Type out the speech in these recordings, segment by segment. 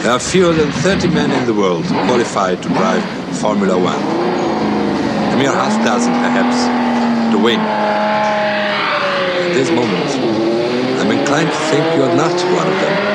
There are fewer than 30 men in the world qualified to drive Formula One. A mere half dozen, perhaps, to win. At this moment, I'm inclined to think you are not one of them.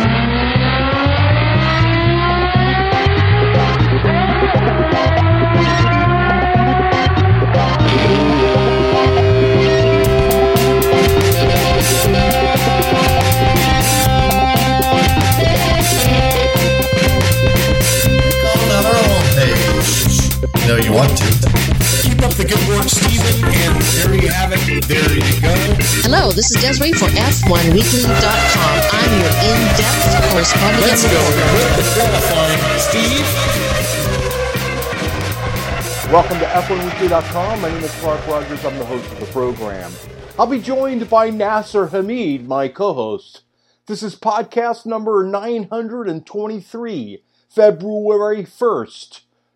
No, you want to. Keep up the good work, Stephen, and there you have it. There you go. Hello, this is Desiree for F1Weekly.com. I'm your in-depth correspondent. Let's go with the qualifying, Steve. Welcome to F1Weekly.com. My name is Clark Rogers. I'm the host of the program. I'll be joined by Nasser Hamid, my co-host. This is podcast number 923, February 1st.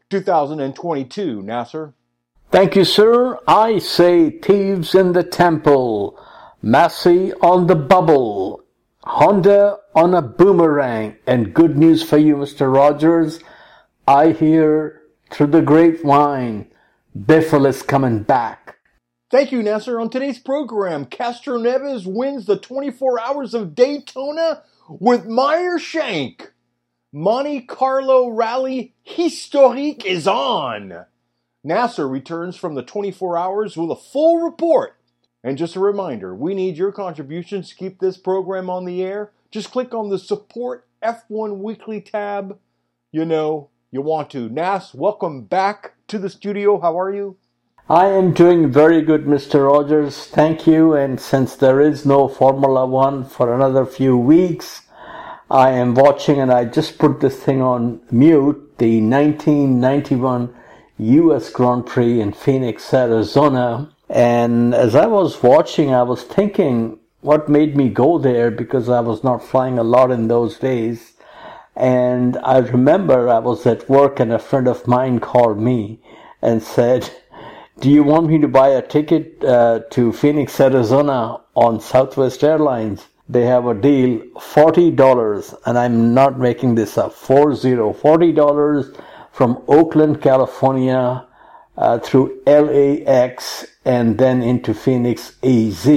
2022, Nasser. Thank you, sir. I say thieves in the temple, Massey on the bubble, Honda on a boomerang, and good news for you, Mr. Rogers. I hear through the grapevine, Biffle is coming back. Thank you, Nasser. On today's program, Castroneves wins the 24 Hours of Daytona with Meyer Shank. Monte Carlo Rally Historique is on. Nasser returns from the 24 hours with a full report. And just a reminder, we need your contributions to keep this program on the air. Just click on the Support F1 Weekly tab. You know you want to. Nas, welcome back to the studio. How are you? I am doing very good, Mr. Rogers. Thank you. And since there is no Formula One for another few weeks, I am watching, and I just put this thing on mute, the 1991 U.S. Grand Prix in Phoenix, Arizona. And as I was watching, I was thinking what made me go there, because I was not flying a lot in those days. And I remember I was at work and a friend of mine called me and said, do you want me to buy a ticket to Phoenix, Arizona on Southwest Airlines? They have a deal, $40, and I'm not making this up, $40 from Oakland, California, through LAX and then into Phoenix, AZ.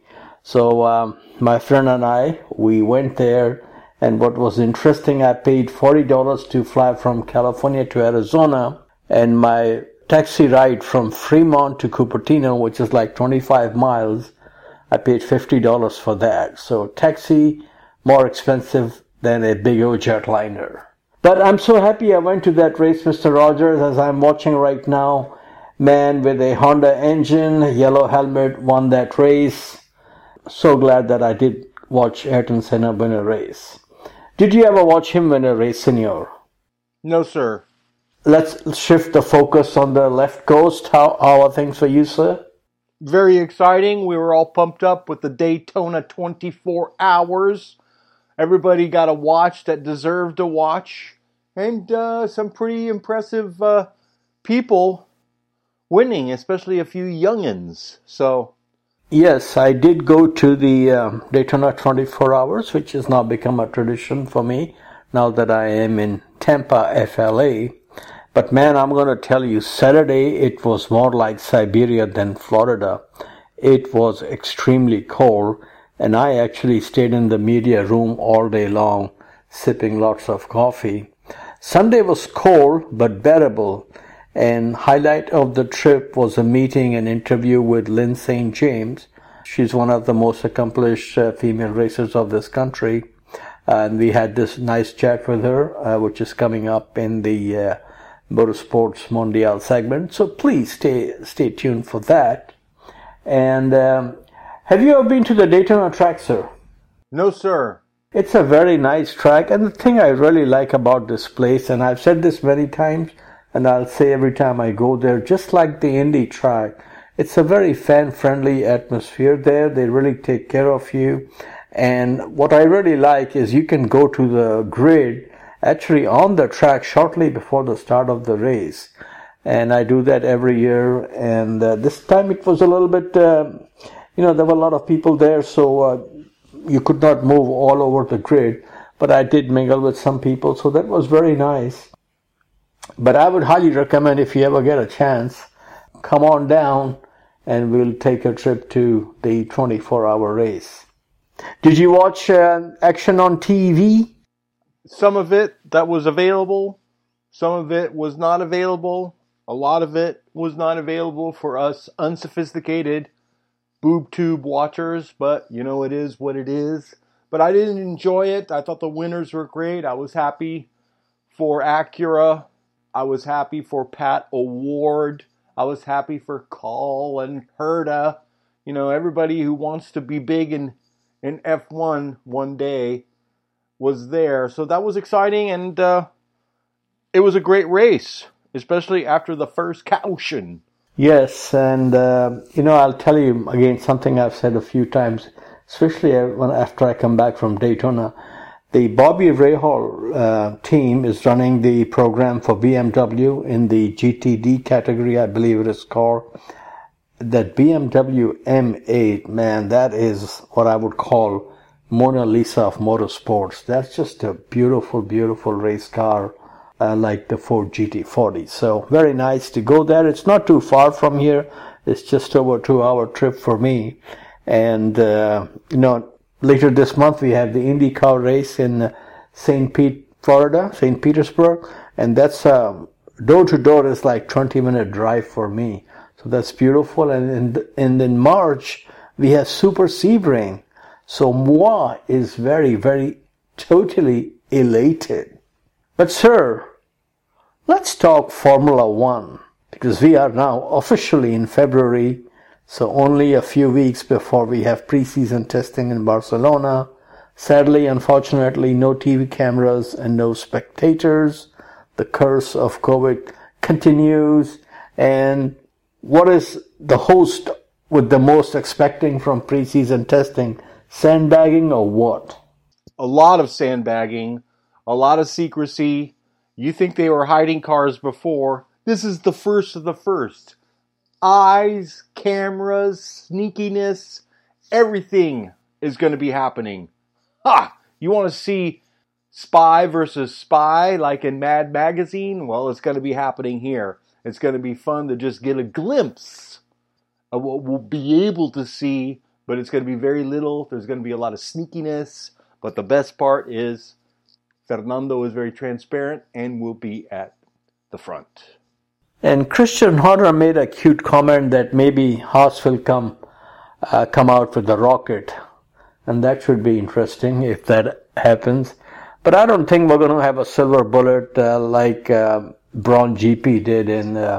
So my friend and I, we went there, and what was interesting, I paid $40 to fly from California to Arizona, and my taxi ride from Fremont to Cupertino, which is like 25 miles, I paid $50 for that. So taxi, more expensive than a big old jetliner. But I'm so happy I went to that race, Mr. Rogers, as I'm watching right now. Man with a Honda engine, yellow helmet, won that race. So glad that I did watch Ayrton Senna win a race. Did you ever watch him win a race, senor? No, sir. Let's shift the focus on the left coast. How are things for you, sir? Very exciting. We were all pumped up with the Daytona 24 hours. Everybody got a watch that deserved a watch. And some pretty impressive people winning, especially a few youngins. So, yes, I did go to the Daytona 24 hours, which has now become a tradition for me now that I am in Tampa, FLA. But man, I'm going to tell you, Saturday it was more like Siberia than Florida. It was extremely cold, and I actually stayed in the media room all day long, sipping lots of coffee. Sunday was cold, but bearable, and highlight of the trip was a meeting and interview with Lynn St. James. She's one of the most accomplished female racers of this country, and we had this nice chat with her, which is coming up in the Motorsports Mondial segment, so please stay tuned for that. And have you ever been to the Daytona track, sir? No, sir. It's a very nice track, and the thing I really like about this place, and I've said this many times, and I'll say every time I go there, just like the Indy track, it's a very fan-friendly atmosphere there. They really take care of you, and what I really like is you can go to the grid actually on the track shortly before the start of the race. And I do that every year. And this time it was a little bit, there were a lot of people there, so you could not move all over the grid. but I did mingle with some people, so that was very nice. But I would highly recommend, if you ever get a chance, come on down and we'll take a trip to the 24-hour race. Did you watch action on TV? Some of it that was available, some of it was not available. A lot of it was not available for us unsophisticated boob tube watchers, but it is what it is. But I didn't enjoy it. I thought the winners were great. I was happy for Acura. I was happy for Pat O'Ward. I was happy for Call and Herta. Everybody who wants to be big in F1 one day was there. So that was exciting, and it was a great race, especially after the first caution. Yes, and I'll tell you again something I've said a few times, especially after I come back from Daytona. The Bobby Rahal team is running the program for BMW in the GTD category, I believe it is called. That BMW M8, man, that is what I would call Mona Lisa of motorsports. That's just a beautiful, beautiful race car, like the Ford GT40. So very nice to go there. It's not too far from here. It's just over a 2-hour trip for me. And, later this month we have the IndyCar race in St. Pete, Florida, St. Petersburg. And that's door to door is like 20-minute drive for me. So that's beautiful. And in March, we have Super Sebring. So moi is very, very totally elated. But sir, let's talk Formula One, because we are now officially in February. So only a few weeks before we have preseason testing in Barcelona. Sadly, unfortunately, no TV cameras and no spectators. The curse of COVID continues. And what is the host with the most expecting from preseason testing? Sandbagging or what? A lot of sandbagging, a lot of secrecy. You think they were hiding cars before. This is the first of the first. Eyes, cameras, sneakiness, everything is going to be happening. Ha! You want to see spy versus spy like in Mad Magazine? Well, it's going to be happening here. It's going to be fun to just get a glimpse of what we'll be able to see, but it's going to be very little. There's going to be a lot of sneakiness, but the best part is Fernando is very transparent and will be at the front. And Christian Horner made a cute comment that maybe Haas will come out with the rocket, and that should be interesting if that happens. But I don't think we're going to have a silver bullet like Braun GP did in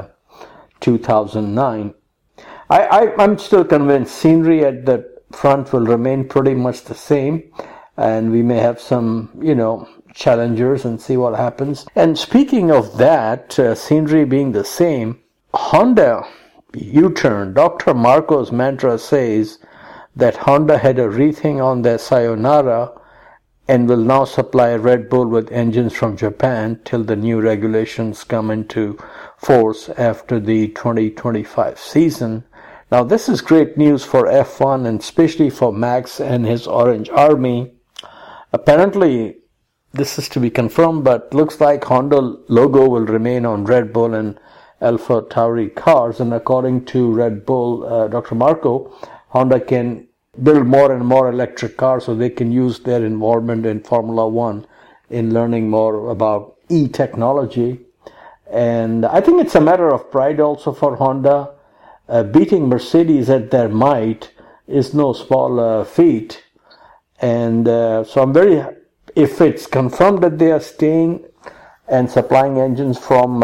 2009. I'm still convinced scenery at the front will remain pretty much the same, and we may have some, challengers and see what happens. And speaking of that, scenery being the same, Honda U-turn. Dr. Marco's mantra says that Honda had a rethink on their Sayonara and will now supply Red Bull with engines from Japan till the new regulations come into force after the 2025 season. Now this is great news for F1 and especially for Max and his Orange Army. Apparently, this is to be confirmed, but looks like Honda logo will remain on Red Bull and Alpha Tauri cars. And according to Red Bull, Dr. Marco, Honda can build more and more electric cars so they can use their involvement in Formula One in learning more about e-technology. And I think it's a matter of pride also for Honda. Beating Mercedes at their might is no small feat. And so I'm very, if it's confirmed that they are staying and supplying engines from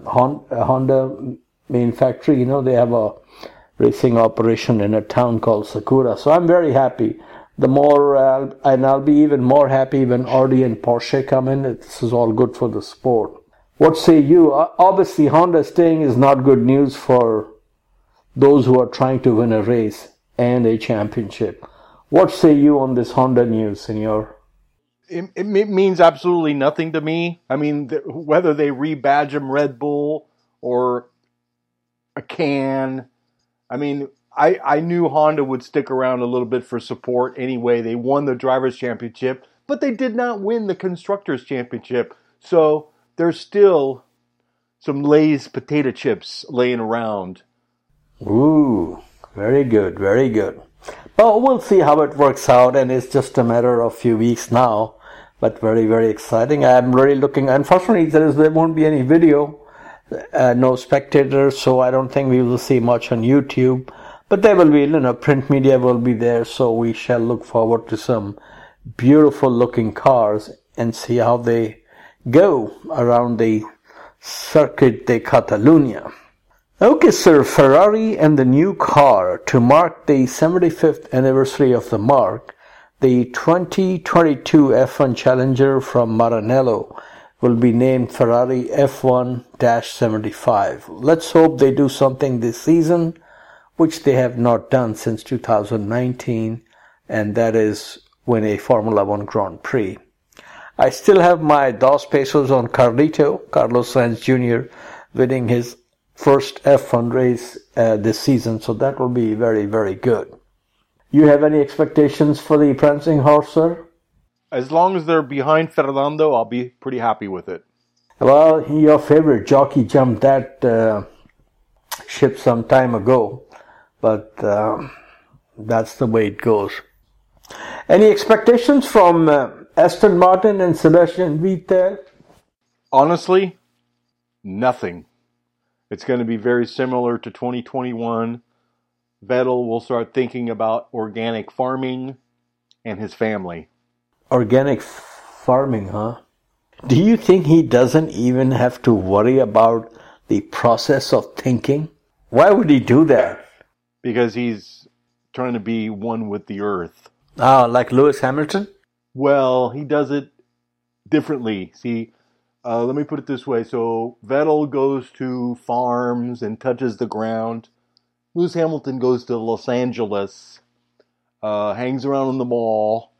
Honda main factory, they have a racing operation in a town called Sakura. So I'm very happy. The more, and I'll be even more happy when Audi and Porsche come in. This is all good for the sport. What say you? Obviously, Honda staying is not good news for those who are trying to win a race and a championship. What say you on this Honda news, Senor? It means absolutely nothing to me. I mean, whether they rebadge them Red Bull or a can, I mean, I knew Honda would stick around a little bit for support anyway. They won the Drivers' Championship. but they did not win the Constructors' Championship. So there's still some Lay's potato chips laying around. Ooh, very good, very good. But we'll see how it works out, and it's just a matter of a few weeks now. But very, very exciting. I'm really looking. Unfortunately, there won't be any video, no spectators, so I don't think we will see much on YouTube. But there will be, print media will be there, so we shall look forward to some beautiful looking cars and see how they go around the Circuit de Catalunya. Okay, sir, Ferrari and the new car. To mark the 75th anniversary of the marque, the 2022 F1 Challenger from Maranello will be named Ferrari F1-75. Let's hope they do something this season, which they have not done since 2019, and that is win a Formula One Grand Prix. I still have my dos pesos on Carlito, Carlos Sainz Jr., winning his first F1 race this season, so that will be very, very good. You have any expectations for the prancing horse, sir? As long as they're behind Fernando, I'll be pretty happy with it. Well, your favorite jockey jumped that ship some time ago, but that's the way it goes. Any expectations from Aston Martin and Sebastian Vettel? Honestly, nothing. It's going to be very similar to 2021. Vettel will start thinking about organic farming and his family. Organic farming, huh? Do you think he doesn't even have to worry about the process of thinking? Why would he do that? Because he's trying to be one with the earth. Ah, like Lewis Hamilton? Well, he does it differently. See, let me put it this way. So Vettel goes to farms and touches the ground. Lewis Hamilton goes to Los Angeles, hangs around in the mall,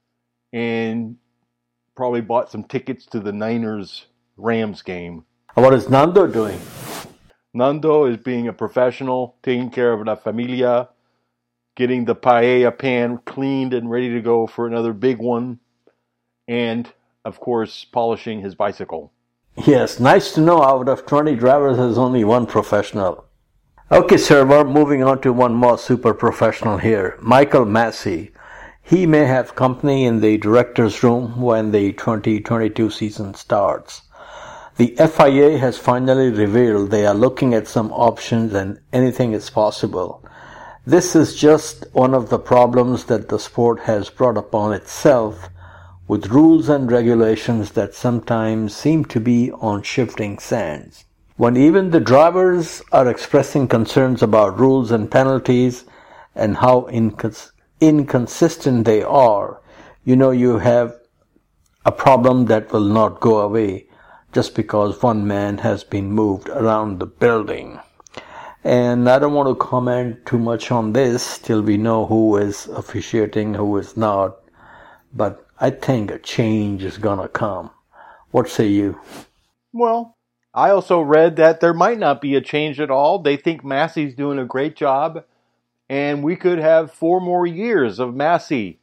and probably bought some tickets to the Niners-Rams game. What is Nando doing? Nando is being a professional, taking care of La Familia, getting the paella pan cleaned and ready to go for another big one, and, of course, polishing his bicycle. Yes, nice to know out of 20 drivers there's only one professional. Okay, sir, we're moving on to one more super professional here. Michael Massey. He may have company in the director's room when the 2022 season starts. The FIA has finally revealed they are looking at some options and anything is possible. This is just one of the problems that the sport has brought upon itself, with rules and regulations that sometimes seem to be on shifting sands. When even the drivers are expressing concerns about rules and penalties and how inconsistent they are, you have a problem that will not go away just because one man has been moved around the building. And I don't want to comment too much on this till we know who is officiating, who is not. But I think a change is gonna come. What say you? Well, I also read that there might not be a change at all. They think Massey's doing a great job, and we could have 4 more years of Massey,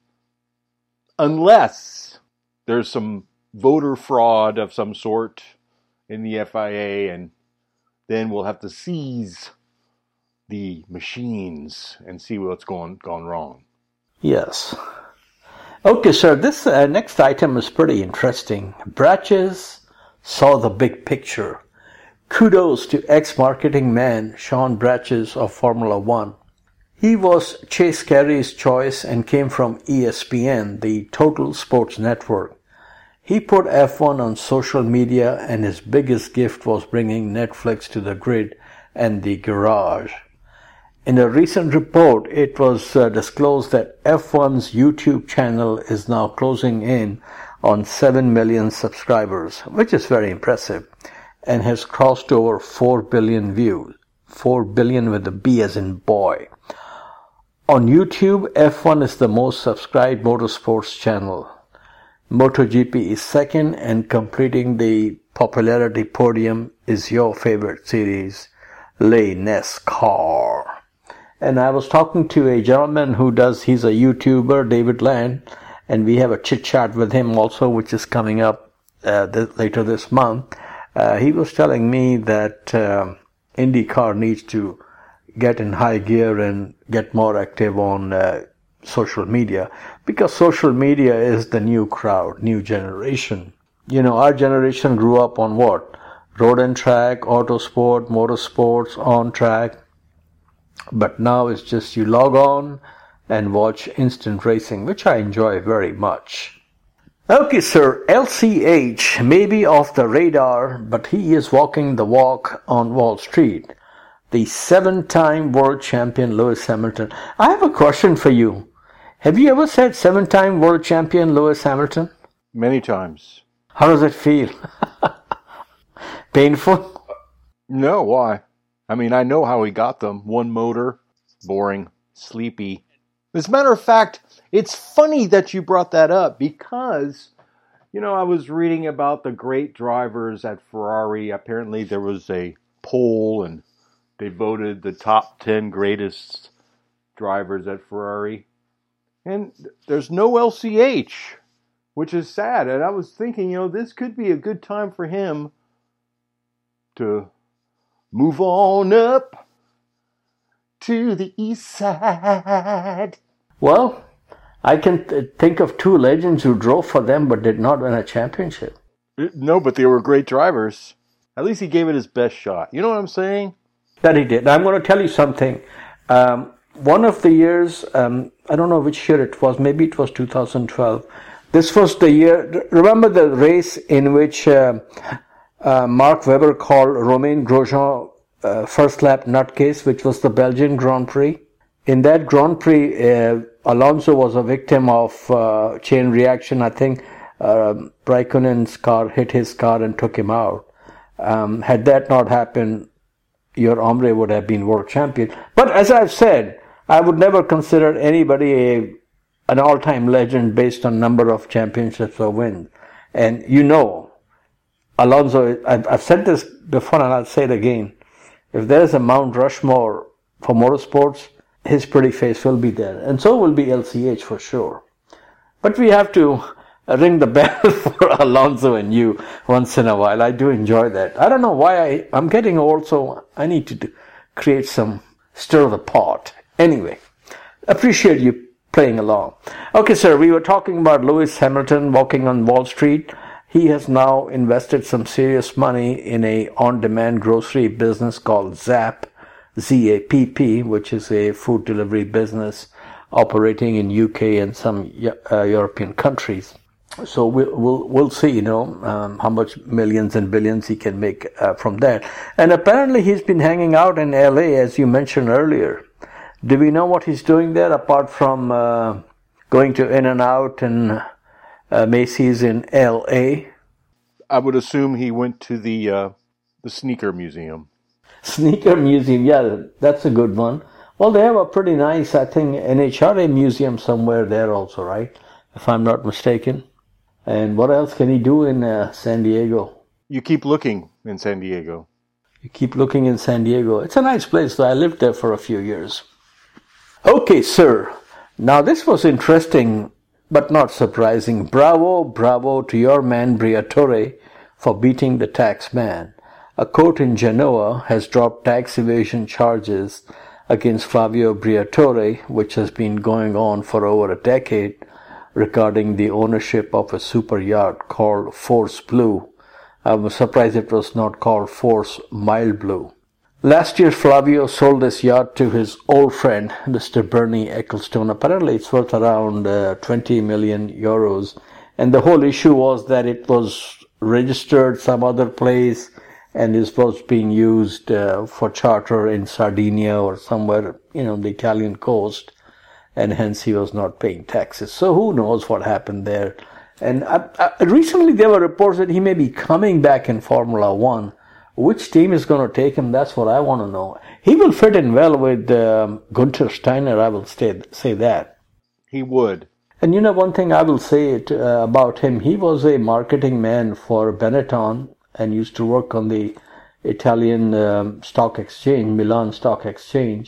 unless there's some voter fraud of some sort in the FIA, and then we'll have to seize the machines and see what's gone wrong. Yes. Okay, sir, this next item is pretty interesting. Bratches saw the big picture. Kudos to ex-marketing man Sean Bratches of Formula One. He was Chase Carey's choice and came from ESPN, the Total Sports Network. He put F1 on social media, and his biggest gift was bringing Netflix to the grid and the garage. In a recent report, it was disclosed that F1's YouTube channel is now closing in on 7 million subscribers, which is very impressive, and has crossed over 4 billion views. 4 billion with a B as in boy. On YouTube, F1 is the most subscribed motorsports channel. MotoGP is second, and completing the popularity podium is your favorite series, Le NASCAR. And I was talking to a gentleman he's a YouTuber, David Land, and we have a chit-chat with him also, which is coming up later this month. He was telling me that IndyCar needs to get in high gear and get more active on social media, because social media is the new crowd, new generation. You know, our generation grew up on what? Road and track, autosport, motorsports, on track. But now it's just you log on and watch instant racing, which I enjoy very much. Okay, sir, LCH may be off the radar, but he is walking the walk on Wall Street. The 7-time world champion Lewis Hamilton. I have a question for you. Have you ever said 7-time world champion Lewis Hamilton? Many times. How does it feel? Painful? No, why? I mean, I know how he got them. One motor, boring, sleepy. As a matter of fact, it's funny that you brought that up because, you know, I was reading about the great drivers at Ferrari. Apparently there was a poll and they voted the top 10 greatest drivers at Ferrari. And there's no LCH, which is sad. And I was thinking, you know, this could be a good time for him to move on up to the east side. Well, I can think of 2 legends who drove for them but did not win a championship. No, but they were great drivers. At least he gave it his best shot. You know what I'm saying? That he did. I'm going to tell you something. One of the years, I don't know which year it was, maybe it was 2012. This was the year, remember the race in which Mark Webber called Romain Grosjean first lap nutcase, which was the Belgian Grand Prix. In that Grand Prix, Alonso was a victim of chain reaction. I think Raikkonen's car hit his car and took him out. Had that not happened, your hombre would have been world champion. But as I've said, I would never consider anybody an all-time legend based on number of championships or wins. And you know, Alonso, I've said this before and I'll say it again. If there's a Mount Rushmore for motorsports, his pretty face will be there. And so will be LCH for sure. But we have to ring the bell for Alonso and you once in a while. I do enjoy that. I don't know why I'm getting old, so I need to create some stir the pot. Anyway, appreciate you playing along. Okay, sir, we were talking about Lewis Hamilton walking on Wall Street. He has now invested some serious money in a on-demand grocery business called Zapp, Z-A-P-P, which is a food delivery business operating in UK and some European countries. So we'll see, you know, how much millions and billions he can make from that. And apparently he's been hanging out in LA, as you mentioned earlier. Do we know what he's doing there apart from going to In-N-Out and Macy's in LA? I would assume he went to the sneaker museum. Sneaker museum, yeah, that's a good one. Well, they have a pretty nice, I think, NHRA museum somewhere there also, right? If I'm not mistaken. And what else can he do in San Diego? You keep looking in San Diego. You keep looking in San Diego. It's a nice place, though. I lived there for a few years. Okay, sir. Now, this was interesting, but not surprising. Bravo to your man Briatore for beating the tax man. A court in Genoa has dropped tax evasion charges against Flavio Briatore, which has been going on for over a decade, regarding the ownership of a super yacht called Force Blue. I was surprised it was not called Force Mild Blue. Last year, Flavio sold this yacht to his old friend, Mr. Bernie Ecclestone. Apparently, it's worth around 20 million euros. And the whole issue was that it was registered some other place and this was being used for charter in Sardinia or somewhere, you know, the Italian coast. And hence he was not paying taxes. So who knows what happened there. And recently there were reports that he may be coming back in Formula One. Which team is going to take him? That's what I want to know. He will fit in well with Gunther Steiner, I will say that. He would. And you know, one thing I will say about him, he was a marketing man for Benetton and used to work on the Italian stock exchange, Milan Stock Exchange.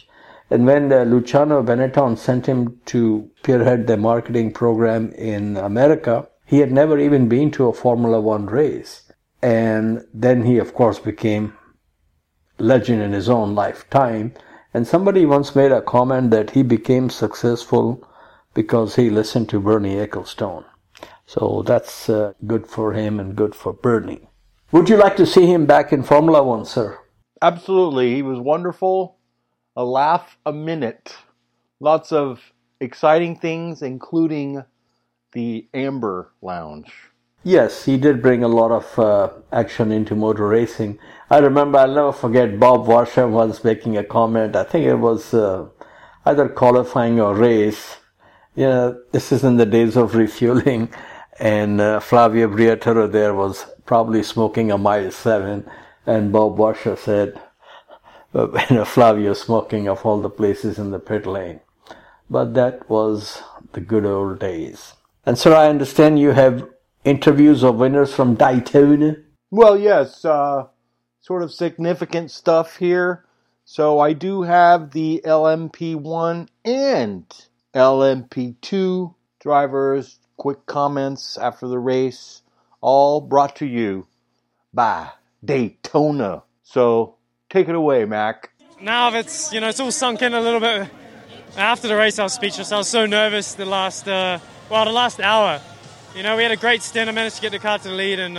And when Luciano Benetton sent him to spearhead the marketing program in America, he had never even been to a Formula One race. And then he, of course, became legend in his own lifetime. And somebody once made a comment that he became successful because he listened to Bernie Ecclestone. So that's good for him and good for Bernie. Would you like to see him back in Formula One, sir? Absolutely. He was wonderful. A laugh a minute. Lots of exciting things, including the Amber Lounge. Yes, he did bring a lot of action into motor racing. I remember, I'll never forget, Bob Varsha once making a comment. I think it was either qualifying or race. This is in the days of refueling. And Flavio Briatore there was probably smoking a Mile 7. And Bob Varsha said, Flavio smoking of all the places in the pit lane. But that was the good old days. And sir, I understand you have interviews of winners from Daytona? Well, yes, sort of significant stuff here. So I do have the LMP1 and LMP2 drivers' quick comments after the race, all brought to you by Daytona. So take it away, Mac. Now it's all sunk in a little bit. After the race, I was speechless. I was so nervous the last hour. We had a great stint. I managed to get the car to the lead, and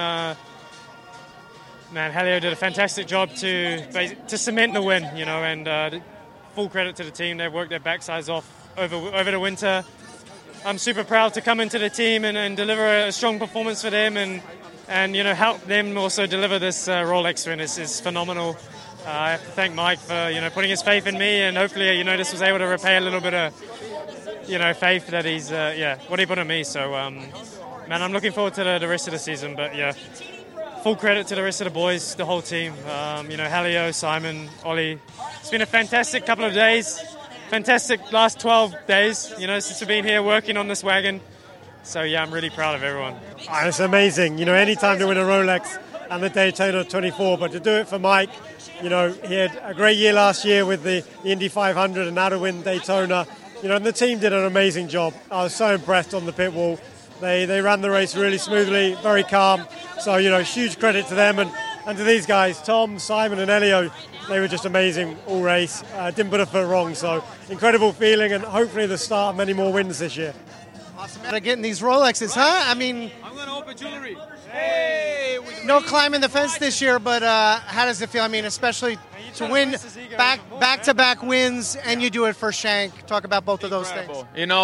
Helio did a fantastic job to cement the win. And full credit to the team. They've worked their backsides off over the winter. I'm super proud to come into the team and deliver a strong performance for them, and help them also deliver this Rolex win. Is phenomenal. I have to thank Mike for putting his faith in me, and hopefully this was able to repay a little bit of faith that he's what he put in me. So I'm looking forward to the rest of the season. But full credit to the rest of the boys, the whole team. Helio, Simon, Ollie. It's been a fantastic couple of days. Fantastic last 12 days, since we've been here working on this wagon. So, I'm really proud of everyone. It's amazing. Any time to win a Rolex and the Daytona 24, but to do it for Mike, he had a great year last year with the Indy 500 and now to win Daytona. And the team did an amazing job. I was so impressed on the pit wall. They ran the race really smoothly, very calm. So, huge credit to them and to these guys, Tom, Simon and Elio. They were just amazing all race. Didn't put a foot wrong. So incredible feeling, and hopefully the start of many more wins this year. Awesome, man. Getting these Rolexes, huh? I mean, I'm going to open jewelry. Hey! No climbing the fence this year, but how does it feel? I mean, especially to win back-to-back wins, and you do it for Shank. Talk about both of those things.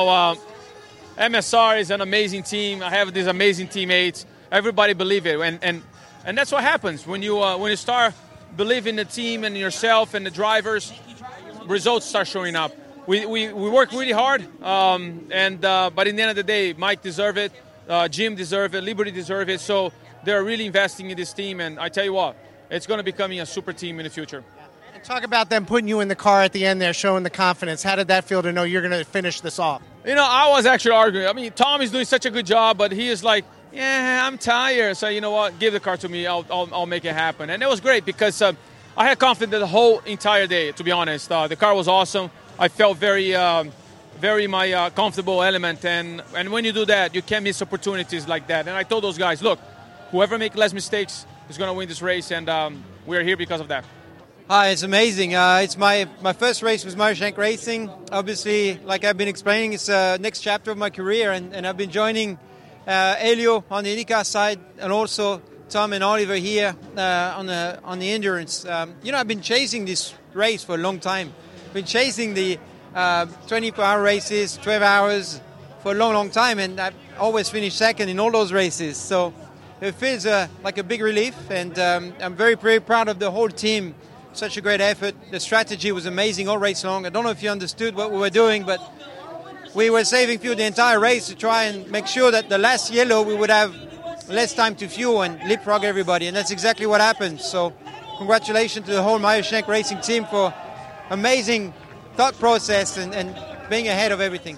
MSR is an amazing team. I have these amazing teammates. Everybody believe it, and that's what happens when you start believing the team and yourself and the drivers. Results start showing up. We work really hard, but in the end of the day, Mike deserves it, Jim deserves it, Liberty deserves it. So they're really investing in this team, and I tell you what, it's going to become a super team in the future. And talk about them putting you in the car at the end there, showing the confidence. How did that feel to know you're going to finish this off? I was actually arguing. I mean, Tom is doing such a good job, but he is like, yeah, I'm tired. So you know what? Give the car to me. I'll make it happen. And it was great because I had confidence the whole entire day. To be honest, the car was awesome. I felt very my comfortable element. And when you do that, you can't miss opportunities like that. And I told those guys, look, whoever makes less mistakes is going to win this race, and we're here because of that. Hi, it's amazing. It's my first race with Meyer Shank Racing. Obviously, like I've been explaining, it's the next chapter of my career, and I've been joining Elio on the IndyCar side, and also Tom and Oliver here on the endurance. I've been chasing this race for a long time. Been chasing the 24-hour races, 12 hours for a long time, and I've always finished second in all those races. So it feels like a big relief, and I'm very, very proud of the whole team. Such a great effort. The strategy was amazing all race long. I don't know if you understood what we were doing, but we were saving fuel the entire race to try and make sure that the last yellow we would have less time to fuel and leapfrog everybody, and that's exactly what happened. So congratulations to the whole Meyer Shank Racing team for amazing thought process and being ahead of everything.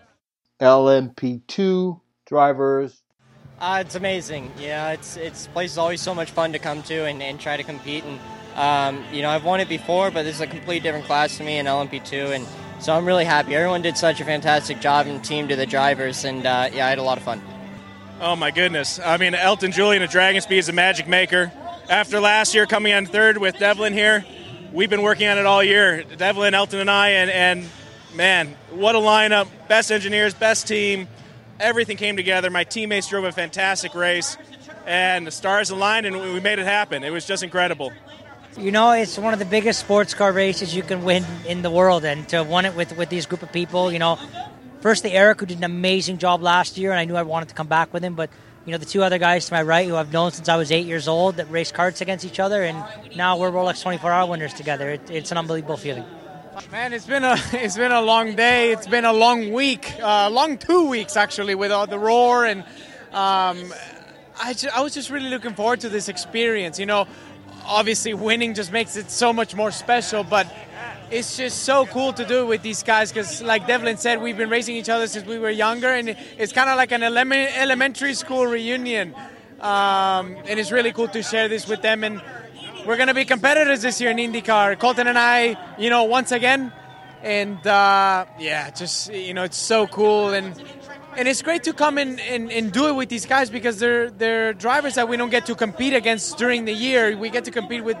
LMP2 drivers. It's amazing. It's place is always so much fun to come to and try to compete, and I've won it before, but this is a completely different class to me in LMP2, and so I'm really happy. Everyone did such a fantastic job and team to the drivers, and I had a lot of fun. Oh my goodness. I mean, Elton Julian at Dragon Speed is a magic maker. After last year coming on third with Devlin here, we've been working on it all year. Devlin, Elton, and I, and man, what a lineup. Best engineers, best team. Everything came together. My teammates drove a fantastic race, and the stars aligned, and we made it happen. It was just incredible. It's one of the biggest sports car races you can win in the world, and to win it with these group of people, firstly Eric, who did an amazing job last year, and I knew I wanted to come back with him, but the two other guys to my right who I've known since I was 8 years old that race karts against each other, and now we're Rolex 24-hour winners together. It's an unbelievable feeling. Man, it's been a long day. It's been a long week, long 2 weeks actually, with all the roar, and I was just really looking forward to this experience. Obviously winning just makes it so much more special, but it's just so cool to do it with these guys because, like Devlin said, we've been racing each other since we were younger, and it's kind of like an elementary school reunion, and it's really cool to share this with them. And we're going to be competitors this year in IndyCar, Colton and I, once again, and it's so cool, and it's great to come and do it with these guys because they're drivers that we don't get to compete against during the year. We get to compete with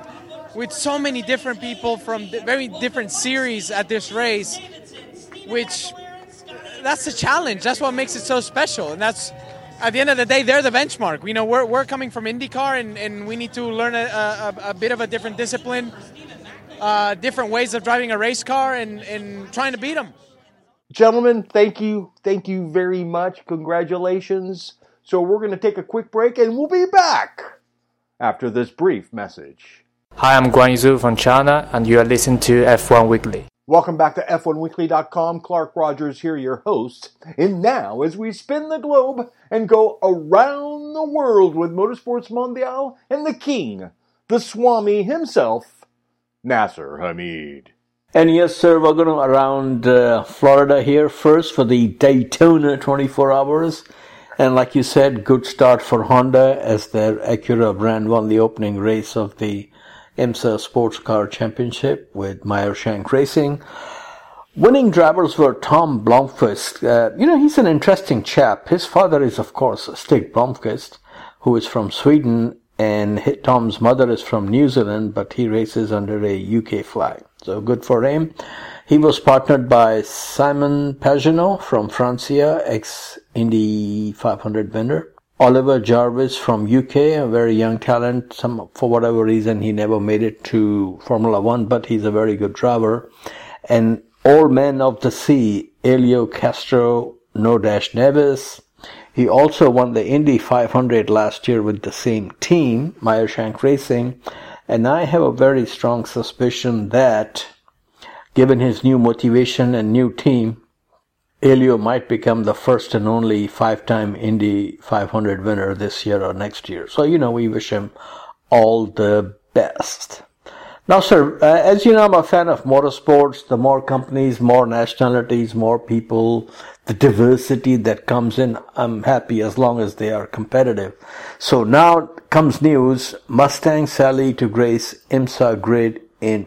so many different people from very different series at this race, which that's the challenge. That's what makes it so special. And that's, at the end of the day, they're the benchmark. We're coming from IndyCar, and we need to learn a bit of a different discipline, different ways of driving a race car and trying to beat them. Gentlemen, thank you very much. Congratulations. So we're going to take a quick break, and we'll be back after this brief message. Hi, I'm Guan Yuzu from China, and you are listening to F1 Weekly. Welcome back to F1Weekly.com. Clark Rogers here, your host. And now, as we spin the globe and go around the world with Motorsports Mondial and the king, the Swami himself, Nasser Hamid. And yes, sir, we're going around Florida here first for the Daytona 24 hours. And like you said, good start for Honda as their Acura brand won the opening race of the IMSA Sports Car Championship with Meyer Shank Racing. Winning drivers were Tom Blomqvist. He's an interesting chap. His father is, of course, Stig Blomqvist, who is from Sweden, and Tom's mother is from New Zealand, but he races under a UK flag. So good for him. He was partnered by Simon Pagenaud from Francia, ex-Indy 500 winner. Oliver Jarvis from UK, a very young talent. For whatever reason, he never made it to Formula One, but he's a very good driver. And Old Man of the Sea, Helio Castro Neves. He also won the Indy 500 last year with the same team, Meyer Shank Racing. And I have a very strong suspicion that, given his new motivation and new team, Helio might become the first and only 5-time Indy 500 winner this year or next year. So, we wish him all the best. Now, sir, as you know, I'm a fan of motorsports. The more companies, more nationalities, more people, the diversity that comes in, I'm happy as long as they are competitive. So now comes news, Mustang Sally to grace IMSA grid in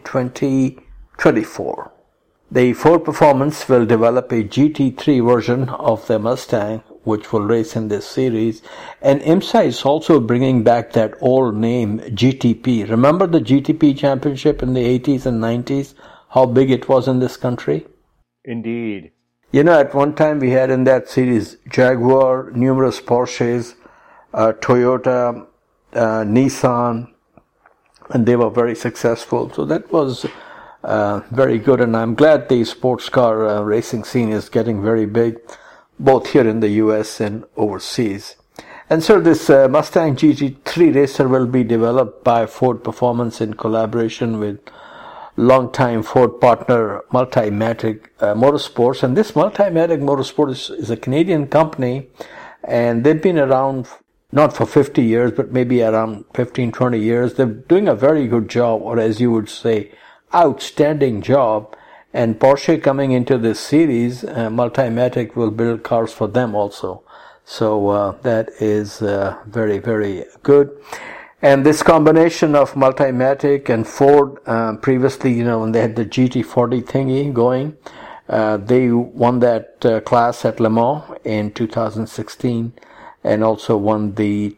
2024. The Ford Performance will develop a GT3 version of the Mustang, which will race in this series. And IMSA is also bringing back that old name, GTP. Remember the GTP championship in the 80s and 90s? How big it was in this country? Indeed. At one time we had in that series Jaguar, numerous Porsches, Toyota, Nissan, and they were very successful. So that was very good, and I'm glad the sports car racing scene is getting very big, both here in the US and overseas. And so this Mustang GT3 racer will be developed by Ford Performance in collaboration with longtime Ford partner Multimatic Motorsports. And this Multimatic Motorsports is a Canadian company, and they've been around not for 50 years, but maybe around 15, 20 years. They're doing a very good job, or as you would say, outstanding job. And Porsche coming into this series, Multimatic will build cars for them also. So that is very, very good. And this combination of Multimatic and Ford, previously, when they had the GT40 thingy going, they won that class at Le Mans in 2016 and also won the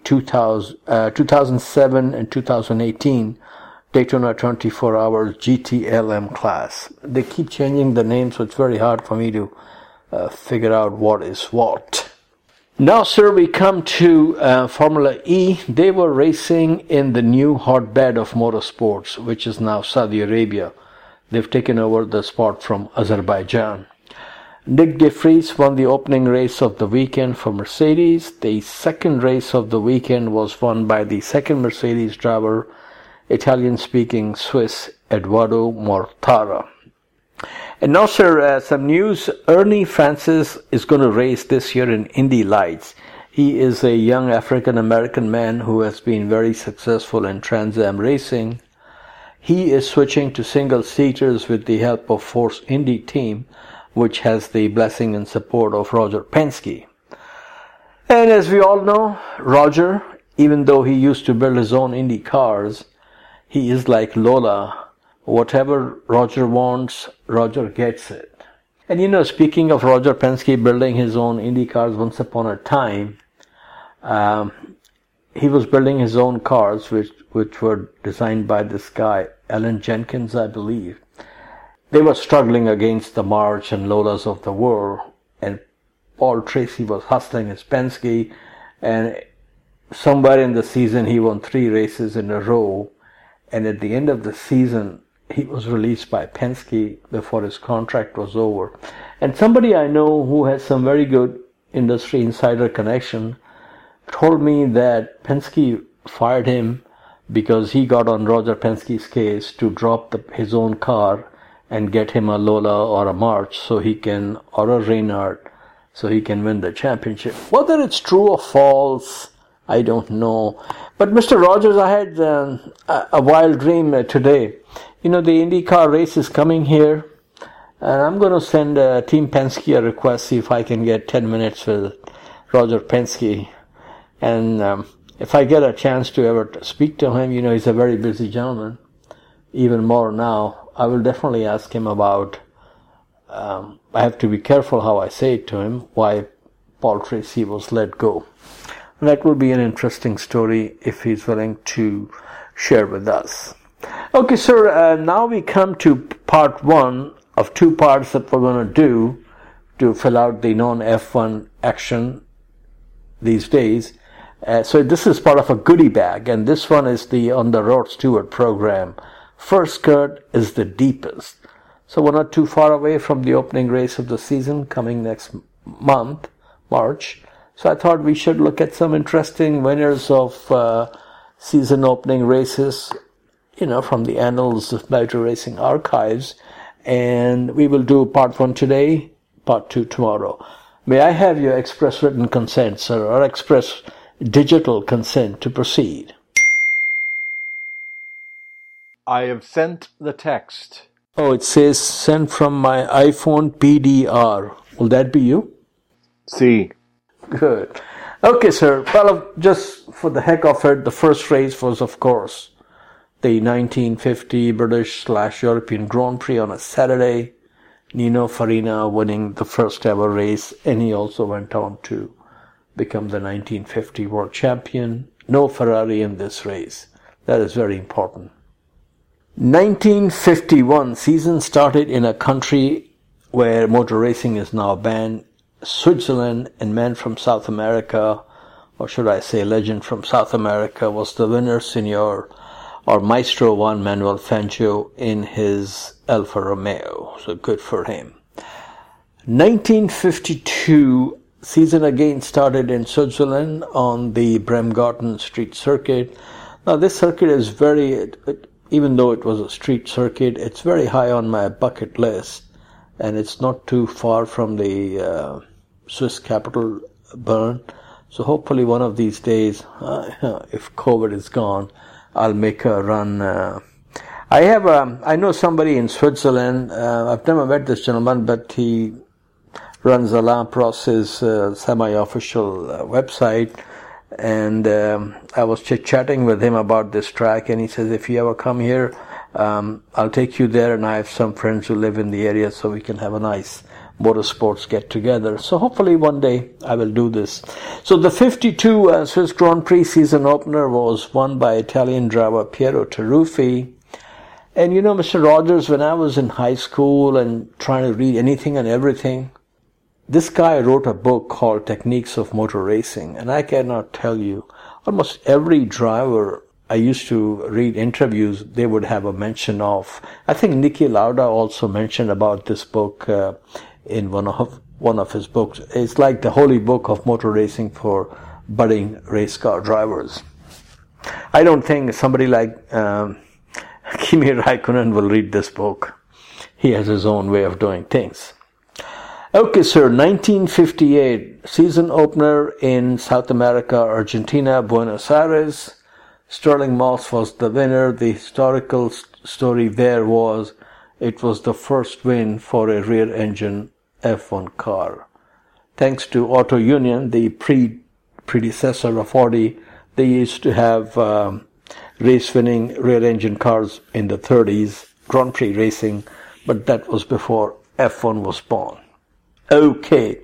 2007 and 2018 Daytona 24 Hours GTLM class. They keep changing the names, so it's very hard for me to figure out what is what. Now, sir, we come to Formula E. They were racing in the new hotbed of motorsports, which is now Saudi Arabia. They've taken over the sport from Azerbaijan. Nick De Vries won the opening race of the weekend for Mercedes. The second race of the weekend was won by the second Mercedes driver, Italian-speaking Swiss Edoardo Mortara. And now, sir, some news. Ernie Francis is going to race this year in Indy Lights. He is a young African-American man who has been very successful in Trans Am racing. He is switching to single-seaters with the help of Force Indy team, which has the blessing and support of Roger Penske. And as we all know, Roger, even though he used to build his own Indy cars, he is like Lola. Whatever Roger wants, Roger gets it. And speaking of Roger Penske building his own Indy cars, once upon a time, he was building his own cars, which were designed by this guy, Alan Jenkins, I believe. They were struggling against the March and Lolas of the world, and Paul Tracy was hustling his Penske, and somewhere in the season he won 3 races in a row, and at the end of the season he was released by Penske before his contract was over. And somebody I know who has some very good industry insider connection told me that Penske fired him because he got on Roger Penske's case to drop his own car and get him a Lola or a March or a Reynard so he can win the championship. Whether it's true or false, I don't know. But Mr. Rogers, I had a wild dream today. The IndyCar race is coming here, and I'm going to send Team Penske a request, see if I can get 10 minutes with Roger Penske. And if I get a chance to ever speak to him, he's a very busy gentleman, even more now. I will definitely ask him about, I have to be careful how I say it to him, why Paul Tracy was let go. And that will be an interesting story if he's willing to share with us. Okay, sir, now we come to part 1 of 2 parts that we're going to do to fill out the non-F1 action these days. So this is part of a goodie bag, and this one is the On the Road Stewart program. First cut is the deepest. So we're not too far away from the opening race of the season coming next month, March. So I thought we should look at some interesting winners of season opening races, from the annals of motor racing archives. And we will do part 1 today, part 2 tomorrow. May I have your express written consent, sir, or express digital consent to proceed? I have sent the text. Oh, it says sent from my iPhone PDR. Will that be you? See. Good. Okay, sir. Well, just for the heck of it, the first race was, of course, the 1950 British/European Grand Prix on a Saturday. Nino Farina winning the first ever race, and he also went on to become the 1950 world champion. No Ferrari in this race. That is very important. 1951 season started in a country where motor racing is now banned, Switzerland, and man from South America, or should I say legend from South America, was the winner, Senor or Maestro Juan Manuel Fangio in his Alfa Romeo. So good for him. 1952 season again started in Switzerland on the Bremgarten street circuit. Now this circuit is even though it was a street circuit, it's very high on my bucket list, and it's not too far from the Swiss capital, Bern. So hopefully one of these days, if COVID is gone, I'll make a run. I know somebody in Switzerland. I've never met this gentleman, but he runs Alain Prost's semi-official website, And I was chit-chatting with him about this track, and he says, if you ever come here, I'll take you there, and I have some friends who live in the area, so we can have a nice motorsports get-together. So hopefully one day I will do this. So the 52 Swiss Grand Prix season opener was won by Italian driver Piero Taruffi. And you know, Mr. Rogers, when I was in high school and trying to read anything and everything, this guy wrote a book called Techniques of Motor Racing, and I cannot tell you, almost every driver I used to read interviews, they would have a mention of. I think Niki Lauda also mentioned about this book in one of his books. It's like the holy book of motor racing for budding race car drivers. I don't think somebody like Kimi Raikkonen will read this book. He has his own way of doing things. Okay, sir, 1958, season opener in South America, Argentina, Buenos Aires. Stirling Moss was the winner. The historical story there was it was the first win for a rear-engine F1 car. Thanks to Auto Union, the predecessor of Audi, they used to have race-winning rear-engine cars in the 30s, Grand Prix racing, but that was before F1 was born. Okay.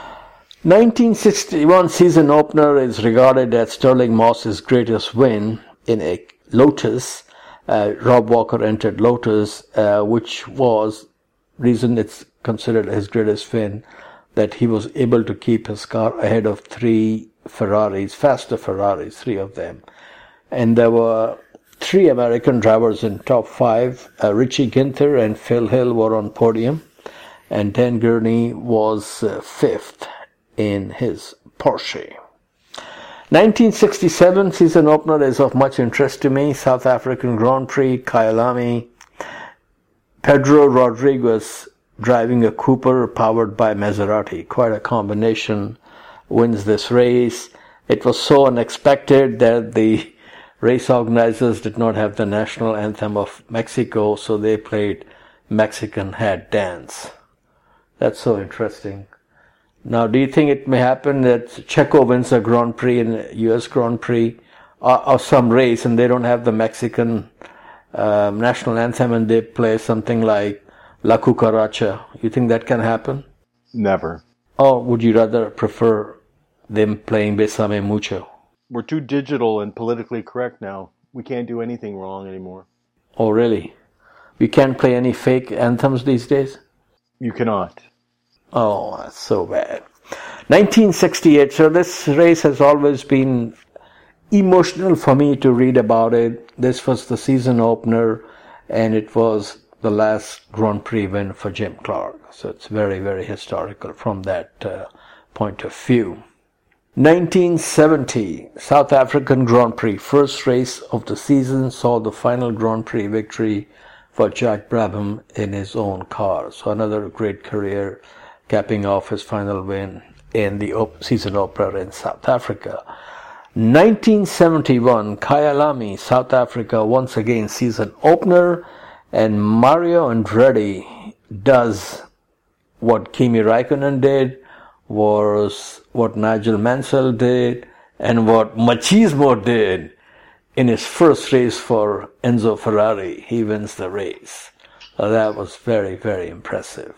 1961 season opener is regarded as Stirling Moss's greatest win in a Lotus. Rob Walker entered Lotus, which was reason it's considered his greatest win, that he was able to keep his car ahead of three Ferraris, faster Ferraris, three of them. And there were three American drivers in top five. Richie Ginther and Phil Hill were on podium, and Dan Gurney was fifth in his Porsche. 1967 season opener is of much interest to me. South African Grand Prix, Kyalami. Pedro Rodriguez driving a Cooper powered by Maserati. Quite a combination. Wins this race. It was so unexpected that the race organizers did not have the national anthem of Mexico, so they played Mexican Hat Dance. That's so interesting. Now, do you think it may happen that Checo wins a Grand Prix in a U.S. Grand Prix or some race and they don't have the Mexican national anthem and they play something like La Cucaracha? You think that can happen? Never. Or would you rather prefer them playing Besame Mucho? We're too digital and politically correct now. We can't do anything wrong anymore. Oh, really? We can't play any fake anthems these days? You cannot. Oh, that's so bad. 1968. So this race has always been emotional for me to read about it. This was the season opener, and it was the last Grand Prix win for Jim Clark. So it's very, very historical from that point of view. 1970, South African Grand Prix. First race of the season saw the final Grand Prix victory for Jack Brabham in his own car. So another great career, capping off his final win in the season opener in South Africa. 1971, Kyalami, South Africa, once again season opener, and Mario Andretti does what Kimi Raikkonen did, was what Nigel Mansell did, and what Machismo did in his first race for Enzo Ferrari. He wins the race. So that was very, very impressive.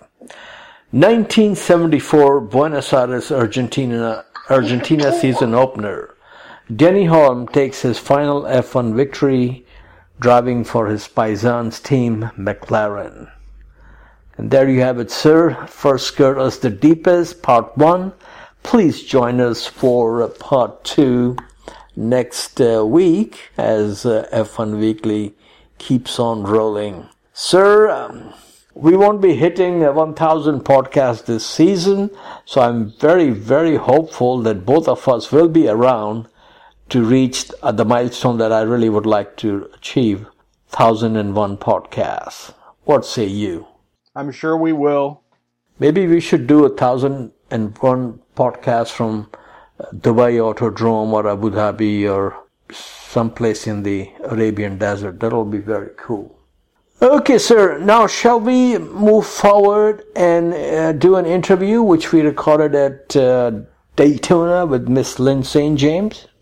1974, Buenos Aires, Argentina season opener. Denny Holm takes his final F1 victory, driving for his Paisans team, McLaren. And there you have it, sir. First Skirt Us the Deepest, Part 1. Please join us for Part 2 next week as F1 Weekly keeps on rolling. Sir, we won't be hitting 1,000 podcasts this season, so I'm very, very hopeful that both of us will be around to reach the milestone that I really would like to achieve, 1,001 podcasts. What say you? I'm sure we will. Maybe we should do 1,001 podcasts from Dubai Autodrome or Abu Dhabi or someplace in the Arabian desert. That'll be very cool. Okay, sir. Now, shall we move forward and do an interview which we recorded at Daytona with Miss Lynn St. James?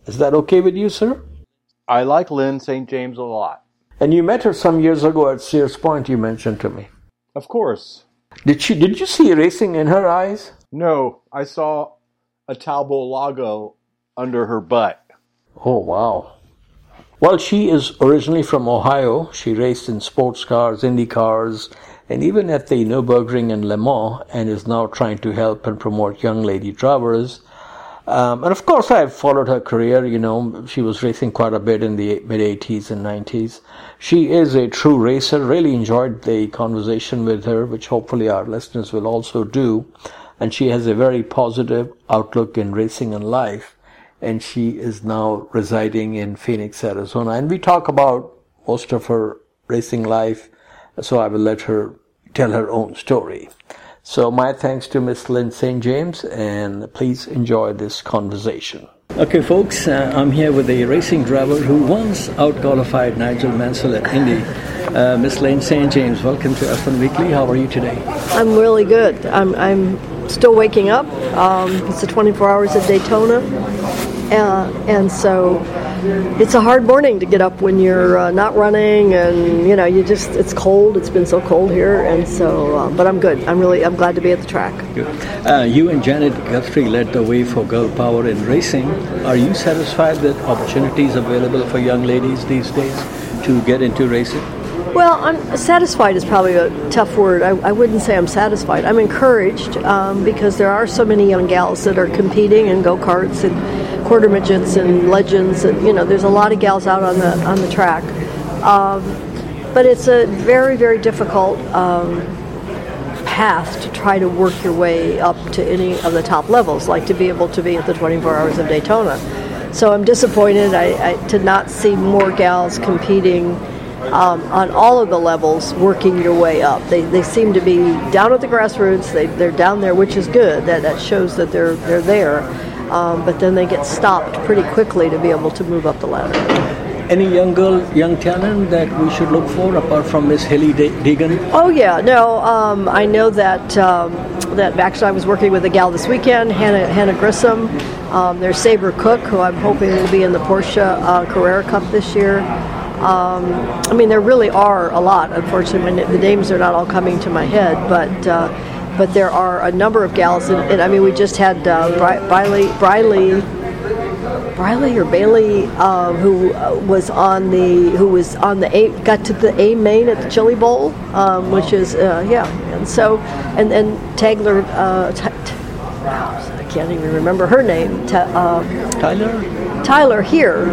Is that okay with you, sir? I like Lynn St. James a lot. And you met her some years ago at Sears Point, you mentioned to me. Of course. Did you see racing in her eyes? No, I saw a Talbot logo under her butt. Oh, wow. Well, she is originally from Ohio. She raced in sports cars, Indy cars, and even at the Nürburgring and Le Mans, and is now trying to help and promote young lady drivers. And of course, I've followed her career. You know, she was racing quite a bit in the mid-80s and 90s. She is a true racer. Really enjoyed the conversation with her, which hopefully our listeners will also do. And she has a very positive outlook in racing and life. And she is now residing in Phoenix, Arizona. And we talk about most of her racing life, so I will let her tell her own story. So my thanks to Miss Lynn St. James, and please enjoy this conversation. Okay, folks, I'm here with a racing driver who once out-qualified Nigel Mansell at Indy. Miss Lynn St. James, welcome to F1 Weekly. How are you today? I'm really good. I'm still waking up. It's the 24 hours of Daytona. And so it's a hard morning to get up when you're not running, and you know, it's cold. It's been so cold here, and so but I'm good. I'm glad to be at the track. Good. You and Janet Guthrie led the way for girl power in racing. Are you satisfied that opportunities available for young ladies these days to get into racing? Well, I'm satisfied is probably a tough word. I wouldn't say I'm satisfied. I'm encouraged because there are so many young gals that are competing in go-karts and quarter midgets and legends, and you know, there's a lot of gals out on the track. But it's a very, very difficult path to try to work your way up to any of the top levels, like to be able to be at the 24 Hours of Daytona. So I'm disappointed to not see more gals competing on all of the levels, working your way up. They seem to be down at the grassroots. They're down there, which is good. That shows that they're there. But then they get stopped pretty quickly to be able to move up the ladder. Any young talent that we should look for apart from Miss Hilly Deegan? Oh yeah, no. I know that actually I was working with a gal this weekend, Hannah Grissom. There's Sabre Cook, who I'm hoping will be in the Porsche Carrera Cup this year. I mean, there really are a lot. Unfortunately, the names are not all coming to my head, but there are a number of gals, and I mean, we just had Briley or Bailey, who got to the A main at the Chili Bowl, which is and so and Tagler, I can't even remember her name. Tyler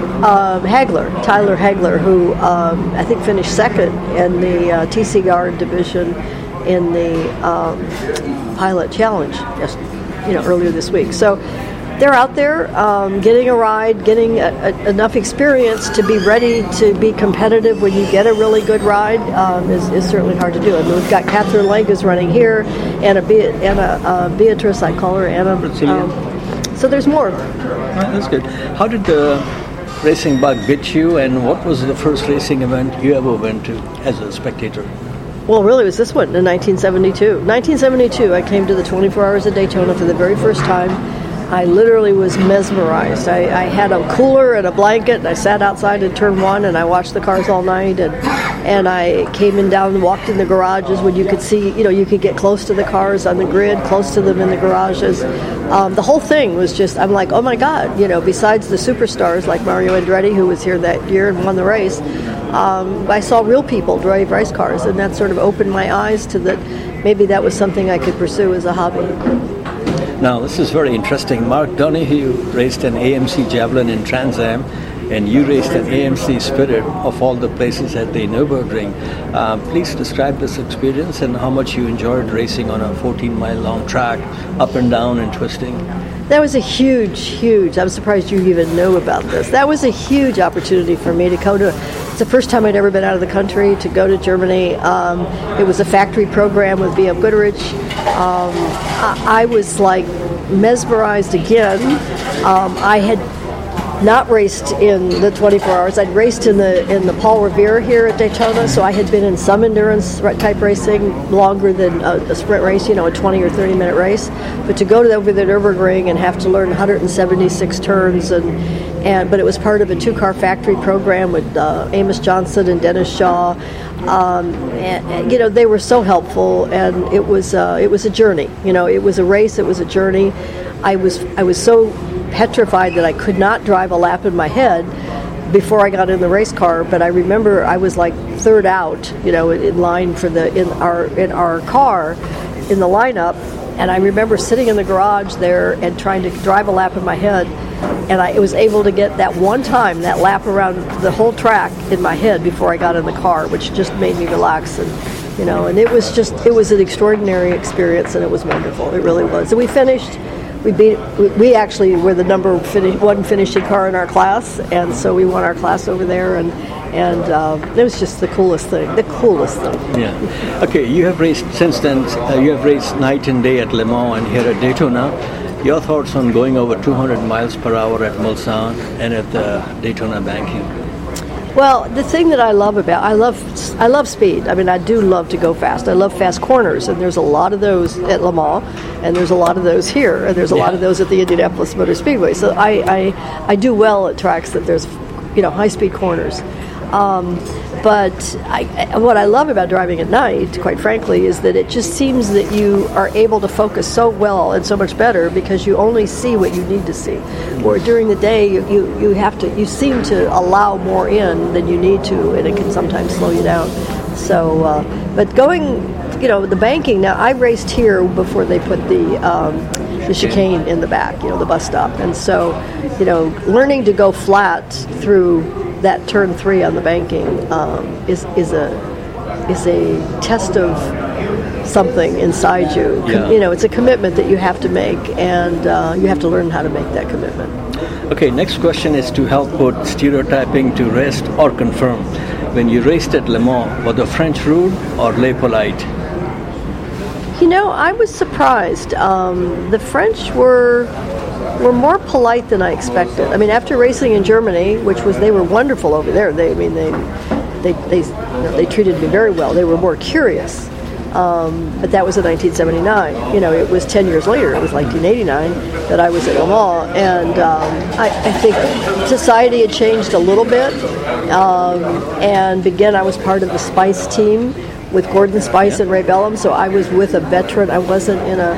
Hagler, who I think finished second in the TC Guard division in the Pilot Challenge earlier this week. So they're out there getting a ride, getting enough experience to be ready to be competitive when you get a really good ride is certainly hard to do. I mean, we've got Catherine Legg is running here, Anna Beatrice, I call her Anna. So there's more. That's good. How did the racing bug get you, and what was the first racing event you ever went to as a spectator? Well, really, it was this one in 1972. 1972, I came to the 24 Hours of Daytona for the very first time. I literally was mesmerized. I had a cooler and a blanket, and I sat outside in turn one, and I watched the cars all night, and I came in down and walked in the garages when you could see, you could get close to the cars on the grid, close to them in the garages. The whole thing was just, I'm like, oh my God, besides the superstars like Mario Andretti, who was here that year and won the race, I saw real people drive race cars, and that sort of opened my eyes to that maybe that was something I could pursue as a hobby. Now, this is very interesting. Mark Donohue raced an AMC Javelin in Trans Am, and you raced an AMC Spirit of all the places at the Nürburgring. Please describe this experience and how much you enjoyed racing on a 14-mile long track, up and down and twisting. That was a huge, I'm surprised you even know about this. That was a huge opportunity for me to go to, it's the first time I'd ever been out of the country, to go to Germany. It was a factory program with BM Goodrich. I was like mesmerized again. I had not raced in the 24 hours. I'd raced in the Paul Revere here at Daytona, so I had been in some endurance type racing longer than a sprint race, a 20 or 30 minute race. But to go over the Nürburgring and have to learn 176 turns, but it was part of a 2-car factory program with Amos Johnson and Dennis Shaw. And they were so helpful, and it was a journey. It was a race. It was a journey. I was so petrified that I could not drive a lap in my head before I got in the race car. But I remember I was like third out, in line for in our car in the lineup, and I remember sitting in the garage there and trying to drive a lap in my head, and I was able to get that lap around the whole track in my head before I got in the car, which just made me relax. And it was an extraordinary experience, and it was wonderful. It really was. And we finished. We actually were the number one finishing car in our class, and so we won our class over there, and it was just the coolest thing. Yeah. Okay, you have raced since then. You have raced night and day at Le Mans and here at Daytona. Your thoughts on going over 200 miles per hour at Mulsanne and at the Daytona banking? Well, the thing that I love I love speed. I mean, I do love to go fast. I love fast corners, and there's a lot of those at Le Mans, and there's a lot of those here, and there's a lot of those at the Indianapolis Motor Speedway. So I do well at tracks that there's, high-speed corners. But what I love about driving at night, quite frankly, is that it just seems that you are able to focus so well and so much better because you only see what you need to see. Or during the day, you seem to allow more in than you need to, and it can sometimes slow you down. So, but going, the banking. Now, I raced here before they put the chicane in the back, the bus stop, and so, learning to go flat through that turn 3 on the banking is a test of something inside you. Yeah. It's a commitment that you have to make, and you have to learn how to make that commitment. Okay, next question is to help put stereotyping to rest or confirm. When you raced at Le Mans, were the French rude or les polite? I was surprised. The French were more polite than I expected. I mean, after racing in Germany, they were wonderful over there. They treated me very well. They were more curious. But that was in 1979. It was 10 years later. It was 1989 that I was at Le Mans, and I think society had changed a little bit. And again, I was part of the Spice team with Gordon Spice and Ray Bellum, so I was with a veteran. I wasn't in a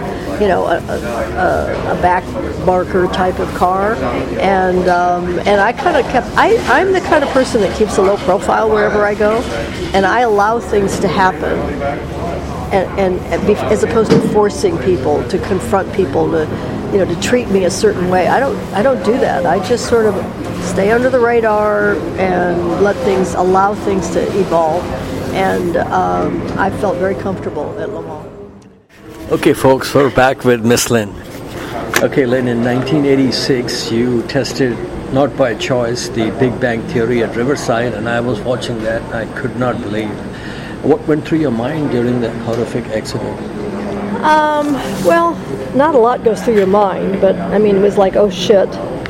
back marker type of car, and I kind of kept. I'm the kind of person that keeps a low profile wherever I go, and I allow things to happen, and as opposed to forcing people to confront people to treat me a certain way. I don't do that. I just sort of stay under the radar and allow things to evolve. And I felt very comfortable at Le Mans. Okay, folks, we're back with Miss Lynn. Okay, Lynn, in 1986, you tested, not by choice, the Big Bang Theory at Riverside, and I was watching that, and I could not believe. What went through your mind during that horrific accident? Well, not a lot goes through your mind, but, I mean, it was like, oh, shit.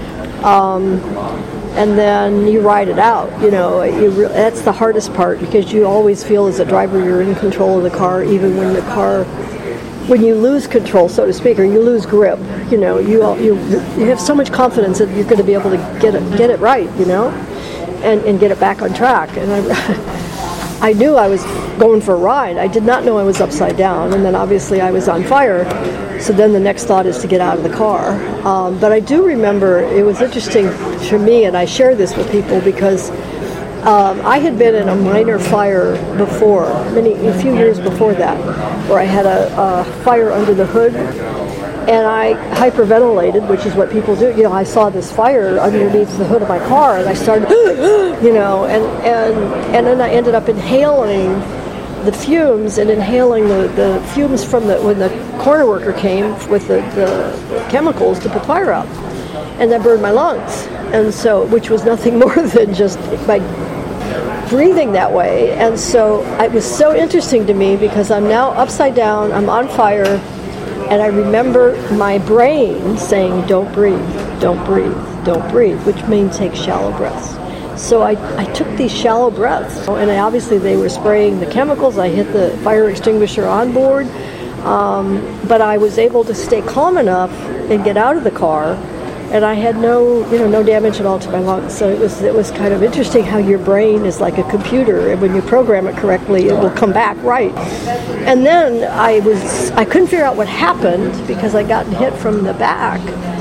And then you ride it out, that's the hardest part, because you always feel as a driver you're in control of the car, even when you lose control, so to speak, or you lose grip, you have so much confidence that you're going to be able to get it right, and get it back on track. And I knew I was going for a ride. I did not know I was upside down, and then obviously I was on fire. So then the next thought is to get out of the car. But I do remember it was interesting for me, and I share this with people because I had been in a minor fire before, a few years before that, where I had a fire under the hood, and I hyperventilated, which is what people do. I saw this fire underneath the hood of my car, and I started, and then I ended up inhaling the fumes and inhaling the fumes from when the corner worker came with the chemicals to put fire out, and that burned my lungs, and so, which was nothing more than just by breathing that way. And so it was so interesting to me because I'm now upside down, I'm on fire, and I remember my brain saying, don't breathe, don't breathe. don't breathe, which means take shallow breaths. So I took these shallow breaths, and obviously they were spraying the chemicals. I hit the fire extinguisher on board, but I was able to stay calm enough and get out of the car, and I had no damage at all to my lungs. So it was kind of interesting how your brain is like a computer, and when you program it correctly, it will come back right. And then I couldn't figure out what happened because I got hit from the back,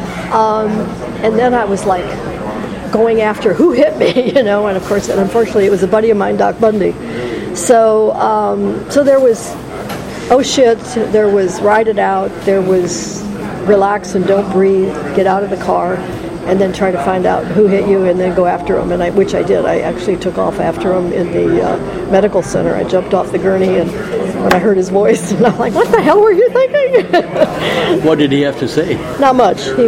and then I was like going after who hit me, and of course, and unfortunately, it was a buddy of mine, Doc Bundy. So there was, oh shit, there was ride it out, there was relax and don't breathe, get out of the car, and then try to find out who hit you, and then go after them, which I did. I actually took off after him in the medical center. I jumped off the gurney, and when I heard his voice, and I'm like, what the hell were you thinking? What did he have to say? Not much. He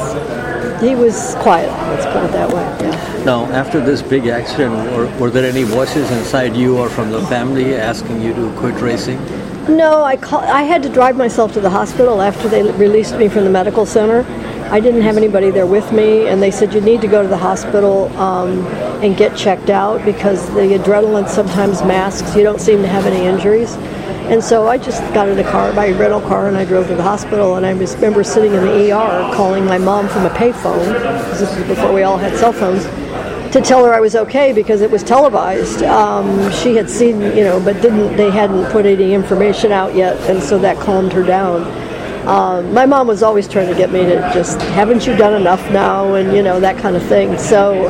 was quiet, let's put it that way. Yeah. Now, after this big accident, were there any voices inside you or from the family asking you to quit racing? No, I had to drive myself to the hospital after they released me from the medical center. I didn't have anybody there with me, and they said you need to go to the hospital and get checked out because the adrenaline sometimes masks. You don't seem to have any injuries. And so I just got in a car, my rental car, and I drove to the hospital. And I remember sitting in the ER calling my mom from a payphone, because this was before we all had cell phones, to tell her I was okay because it was televised. She had seen, but they hadn't put any information out yet, and so that calmed her down. My mom was always trying to get me to just, haven't you done enough now, and that kind of thing. So,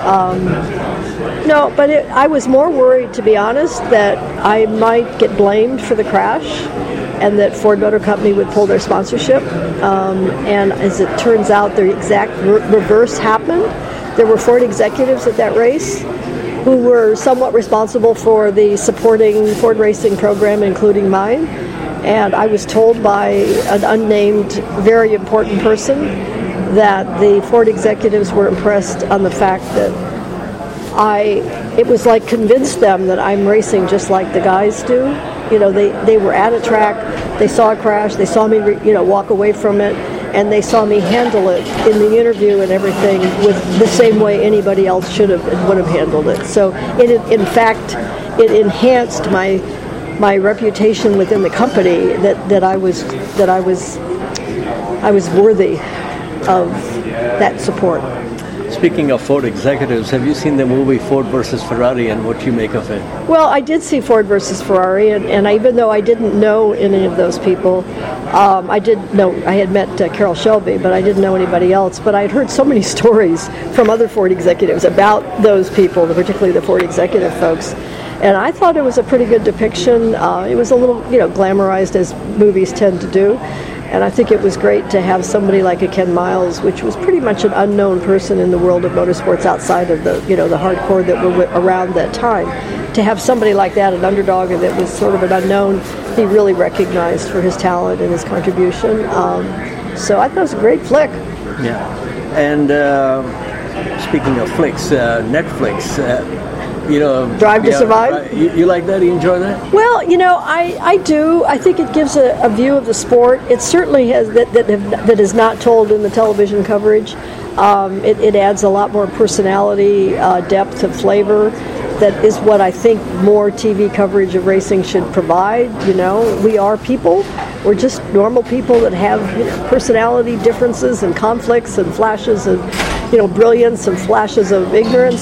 no, but I was more worried, to be honest, that I might get blamed for the crash and that Ford Motor Company would pull their sponsorship. And as it turns out, the exact reverse happened. There were Ford executives at that race who were somewhat responsible for the supporting Ford racing program, including mine. And I was told by an unnamed, very important person that the Ford executives were impressed on the fact that it was like convinced them that I'm racing just like the guys do. They were at a track, they saw a crash, they saw me, walk away from it, and they saw me handle it in the interview and everything with the same way anybody else should have and would have handled it. So it enhanced my reputation within the company that I was worthy of that support. Speaking of Ford executives, have you seen the movie Ford versus Ferrari, and what you make of it? Well, I did see Ford versus Ferrari, and even though I didn't know any of those people, I had met Carroll Shelby, but I didn't know anybody else. But I had heard so many stories from other Ford executives about those people, particularly the Ford executive folks. And I thought it was a pretty good depiction. It was a little, glamorized, as movies tend to do. And I think it was great to have somebody like a Ken Miles, which was pretty much an unknown person in the world of motorsports outside of the hardcore that were around that time. To have somebody like that, an underdog, and that was sort of an unknown, he really recognized for his talent and his contribution. So I thought it was a great flick. Yeah. And speaking of flicks, Netflix, Drive to Survive? You like that? You enjoy that? Well, I do. I think it gives a view of the sport. It certainly has that is not told in the television coverage. It adds a lot more personality, depth, and flavor. That is what I think more TV coverage of racing should provide. We are people. We're just normal people that have personality differences and conflicts and flashes of brilliance and flashes of ignorance,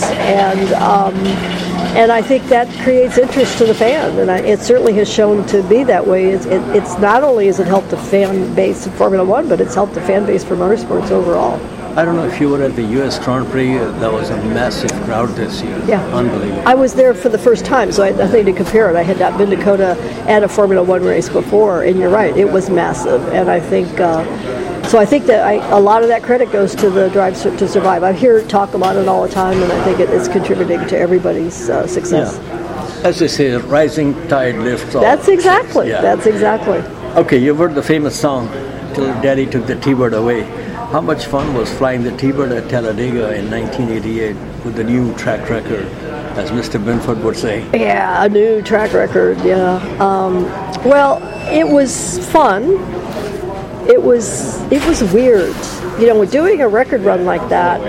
and I think that creates interest to the fan, and it certainly has shown to be that way. It's not only has it helped the fan base of Formula One, but it's helped the fan base for motorsports overall. I don't know if you were at the U.S. Grand Prix. That was a massive crowd this year. Yeah. Unbelievable. I was there for the first time, so I had nothing to compare it. I had not been to COTA at a Formula One race before, and you're right, it was massive. And I think, so I think that a lot of that credit goes to the Drive to Survive. I hear talk about it all the time, and I think it's contributing to everybody's success. Yeah. As they say, rising tide lifts all. That's exactly. Yeah. That's exactly. Okay, you've heard the famous song, "Till Daddy Took the T-Bird Away." How much fun was flying the T-Bird at Talladega in 1988 with the new track record, as Mr. Binford would say? Yeah, a new track record, yeah. Well, it was fun. It was weird. with doing a record run like that,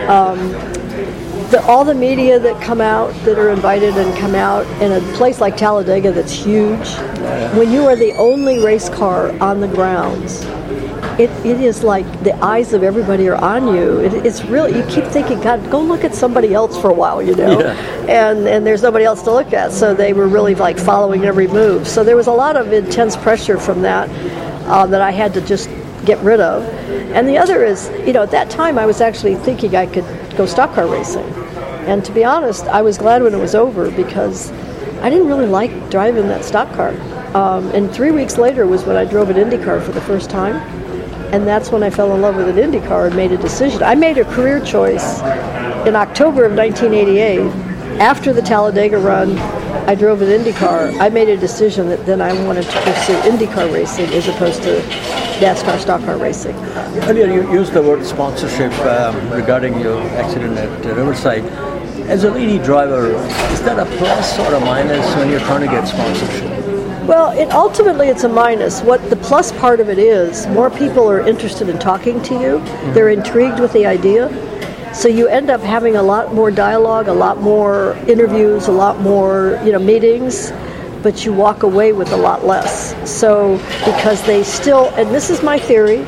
all the media that come out, that are invited and come out in a place like Talladega that's huge, when you are the only race car on the grounds, it is like the eyes of everybody are on you. It's really, you keep thinking, God, go look at somebody else for a while, and there's nobody else to look at. So they were really like following every move. So there was a lot of intense pressure from that that I had to just get rid of. And the other is, at that time I was actually thinking I could go stock car racing. And to be honest, I was glad when it was over because I didn't really like driving that stock car. And 3 weeks later was when I drove an IndyCar for the first time. And that's when I fell in love with an IndyCar and made a decision. I made a career choice in October of 1988. After the Talladega run, I drove an IndyCar. I made a decision that then I wanted to pursue IndyCar racing as opposed to NASCAR stock car racing. Earlier you used the word sponsorship regarding your accident at Riverside. As a lady driver, is that a plus or a minus when you're trying to get sponsorship? Well, ultimately it's a minus. What the plus part of it is, more people are interested in talking to you. They're intrigued with the idea. So you end up having a lot more dialogue, a lot more interviews, a lot more, meetings, but you walk away with a lot less. So because they still, and this is my theory,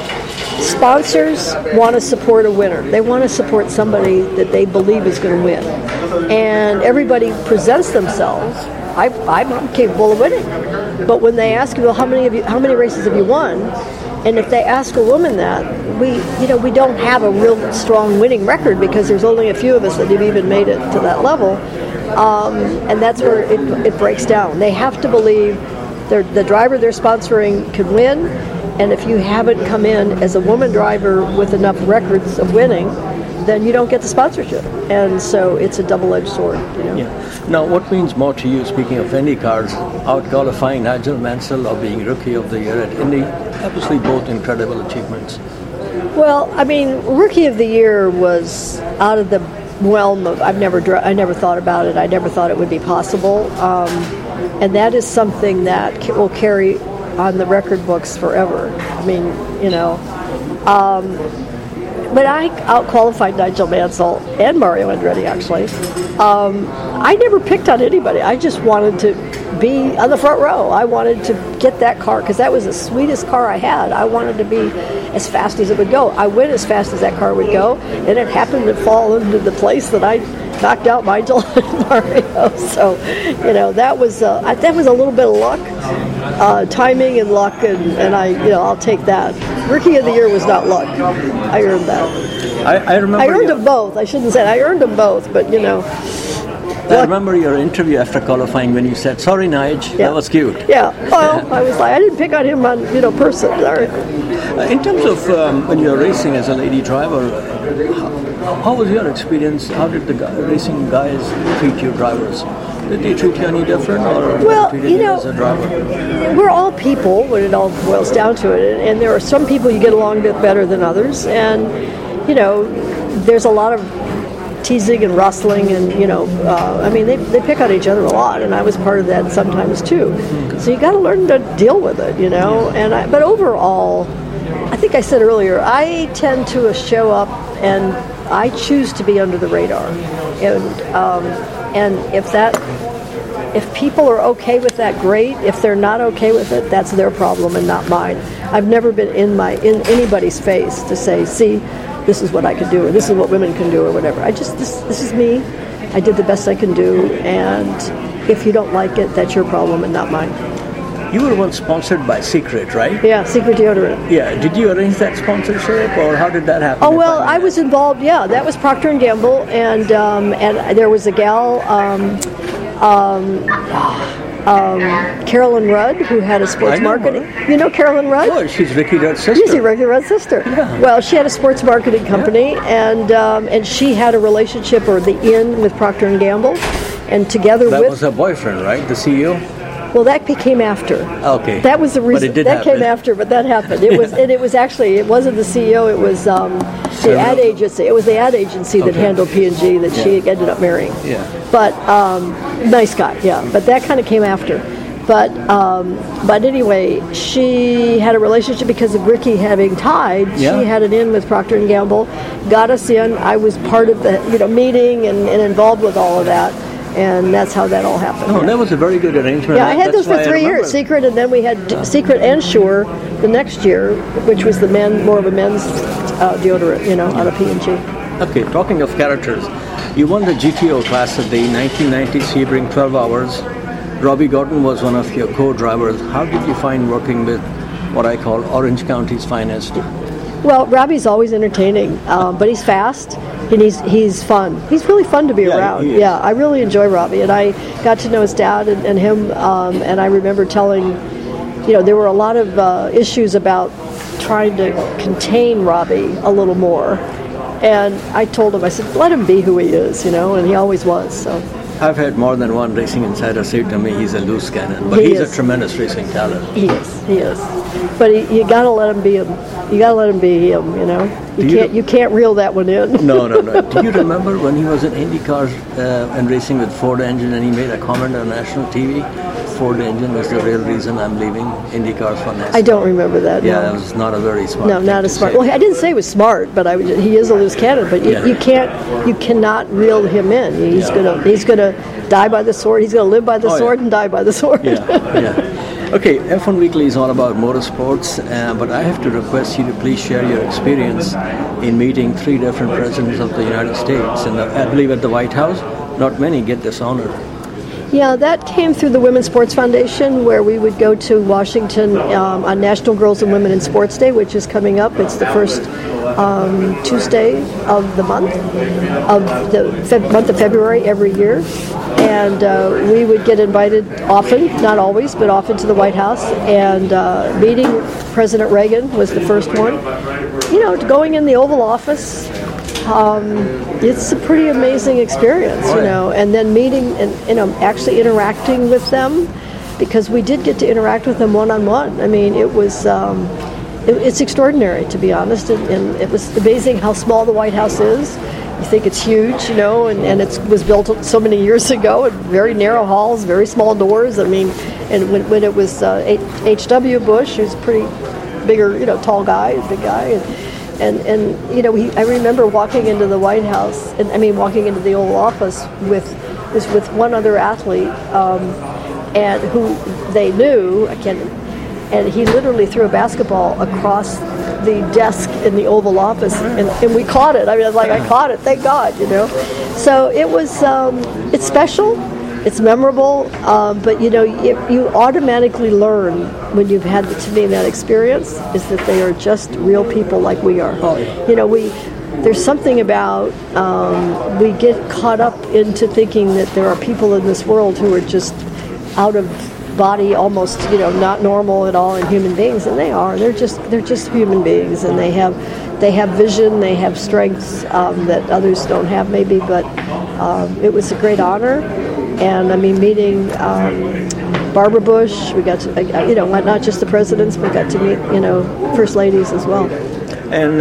sponsors want to support a winner. They want to support somebody that they believe is going to win. And everybody presents themselves. I'm capable of winning. But when they ask you, well, how many races have you won? And if they ask a woman that, we don't have a real strong winning record because there's only a few of us that have even made it to that level. And that's where it breaks down. They have to believe the driver they're sponsoring can win. And if you haven't come in as a woman driver with enough records of winning, then you don't get the sponsorship. And so it's a double-edged sword, Yeah. Now, what means more to you, speaking of Indy cars, out qualifying Nigel Mansell or being Rookie of the Year at Indy? Obviously both incredible achievements. Well, Rookie of the Year was out of the realm of, I never thought about it. I never thought it would be possible. And that is something that will carry on the record books forever. But I out-qualified Nigel Mansell and Mario Andretti, actually. I never picked on anybody. I just wanted to be on the front row. I wanted to get that car because that was the sweetest car I had. I wanted to be as fast as it would go. I went as fast as that car would go, and it happened to fall into the place that I knocked out Nigel and Mario. So, that was a little bit of luck, timing and luck, and I'll take that. Rookie of the Year was not luck. I earned that. I remember. I earned them both. I shouldn't say I earned them both, but I remember your interview after qualifying when you said, "Sorry, Nige, that was cute." Yeah. Well, I was like, I didn't pick on him on person. Sorry. In terms of when you're racing as a lady driver, how was your experience? How did the racing guys treat you drivers? Did they treat you any different, or treated you as a driver? We're all people when it all boils down to it, and there are some people you get along a bit better than others, and there's a lot of teasing and rustling, and they pick on each other a lot, and I was part of that sometimes too. So you got to learn to deal with it, but overall, I think I said earlier, I tend to show up and I choose to be under the radar, and if people are okay with that, great. If they're not okay with it, that's their problem and not mine. I've never been in anybody's face to say, see, this is what I can do, or this is what women can do, or whatever. This is me. I did the best I can do, and if you don't like it, that's your problem and not mine. You were once sponsored by Secret, right? Yeah, Secret Deodorant. Yeah. Did you arrange that sponsorship, or how did that happen? Oh, well, I was involved. Yeah, that was Procter & Gamble, and there was a gal, Carolyn Rudd, who had a sports marketing. You know Carolyn Rudd? Oh, she's Ricky Rudd's sister. She's Ricky Rudd's sister. Yeah. Well, she had a sports marketing company, and she had a relationship or the in with Procter & Gamble, and together that was her boyfriend, right? The CEO. Well, that came after. Okay. That was the reason. That came after, but that happened. It was, and it was actually, it wasn't the CEO. It was the ad agency. It was the ad agency that handled P&G that she ended up marrying. Yeah. But nice guy, yeah. But that kind of came after. But anyway, she had a relationship because of Ricky having tied. Yeah. She had an in with Procter & Gamble, got us in. I was part of the meeting and involved with all of that. And that's how that all happened. No, that was a very good arrangement. Yeah, I had those for 3 years, Secret, and then we had Secret and Sure the next year, which was more of a men's deodorant, out of P&G. Okay, talking of characters, you won the GTO class of the 1990 Sebring 12 Hours. Robbie Gordon was one of your co-drivers. How did you find working with what I call Orange County's finest? Well, Robbie's always entertaining, but he's fast and he's fun. He's really fun to be around. Yeah, I really enjoy Robbie, and I got to know his dad and him, and I remember telling, there were a lot of issues about trying to contain Robbie a little more, and I told him, I said, let him be who he is, and he always was, so. I've had more than one racing insider say to me he's a loose cannon, but he's a tremendous racing talent. He is. But you gotta let him be him. You gotta let him be him. You can't reel that one in. No. Do you remember when he was in IndyCar and racing with Ford engine, and he made a comment on national TV? Ford engine was the real reason I'm leaving IndyCar for NASCAR. I don't don't remember that. Yeah, no. that was not a very smart. No, not as smart. Well, I didn't say he was smart, but he is a loose cannon. But you cannot reel him in. He's gonna die by the sword. He's gonna live by the sword and die by the sword. Yeah. Okay, F1 Weekly is all about motorsports, but I have to request you to please share your experience in meeting 3 different presidents of the United States, and I believe at the White House. Not many get this honor. Yeah, that came through the Women's Sports Foundation, where we would go to Washington on National Girls and Women in Sports Day, which is coming up. It's the first Tuesday of the month of February every year. And we would get invited often, not always, but often to the White House. And meeting President Reagan was the first one. Going in the Oval Office, it's a pretty amazing experience, and then meeting and actually interacting with them, because we did get to interact with them one-on-one. I mean, it was it's extraordinary, to be honest, and it was amazing how small the White House is. You think it's huge, and it was built so many years ago, and very narrow halls, very small doors. I mean, and when it was H.W. Bush, who's a pretty bigger, tall guy, big guy, and I remember walking into the White House, walking into the Oval Office with one other athlete, and who they knew, and he literally threw a basketball across the desk in the Oval Office, and we caught it. I caught it, thank God, So it was, it's special, it's memorable, but you automatically learn when you've had to me that experience is that they are just real people like we are. There's something about we get caught up into thinking that there are people in this world who are just out of body, almost not normal at all, and human beings, and they are. They're just human beings, and they have vision, they have strengths that others don't have maybe, but it was a great honor. And meeting Barbara Bush, we got to, not just the presidents, but got to meet, first ladies as well. And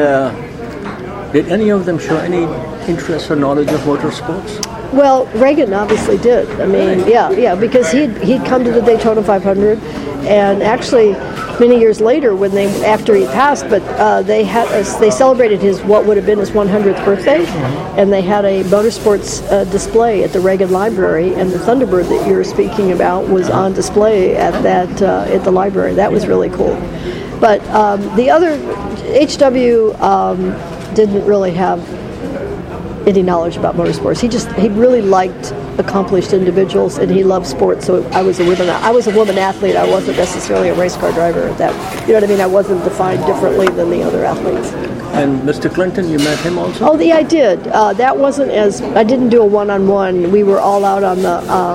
did any of them show any interest or knowledge of motorsports? Well, Reagan obviously did. Because he'd come to the Daytona 500, and actually many years later, after he passed, but they celebrated what would have been his 100th birthday, and they had a motorsports display at the Reagan Library, and the Thunderbird that you were speaking about was on display at the library. That was really cool. But the other HW didn't really have any knowledge about motorsports. He really liked accomplished individuals, and he loved sports. So I was a woman athlete. I wasn't necessarily a race car driver. I wasn't defined differently than the other athletes. And Mr. Clinton, you met him also? Oh, yeah, I did. That wasn't I didn't do a one-on-one. We were all out on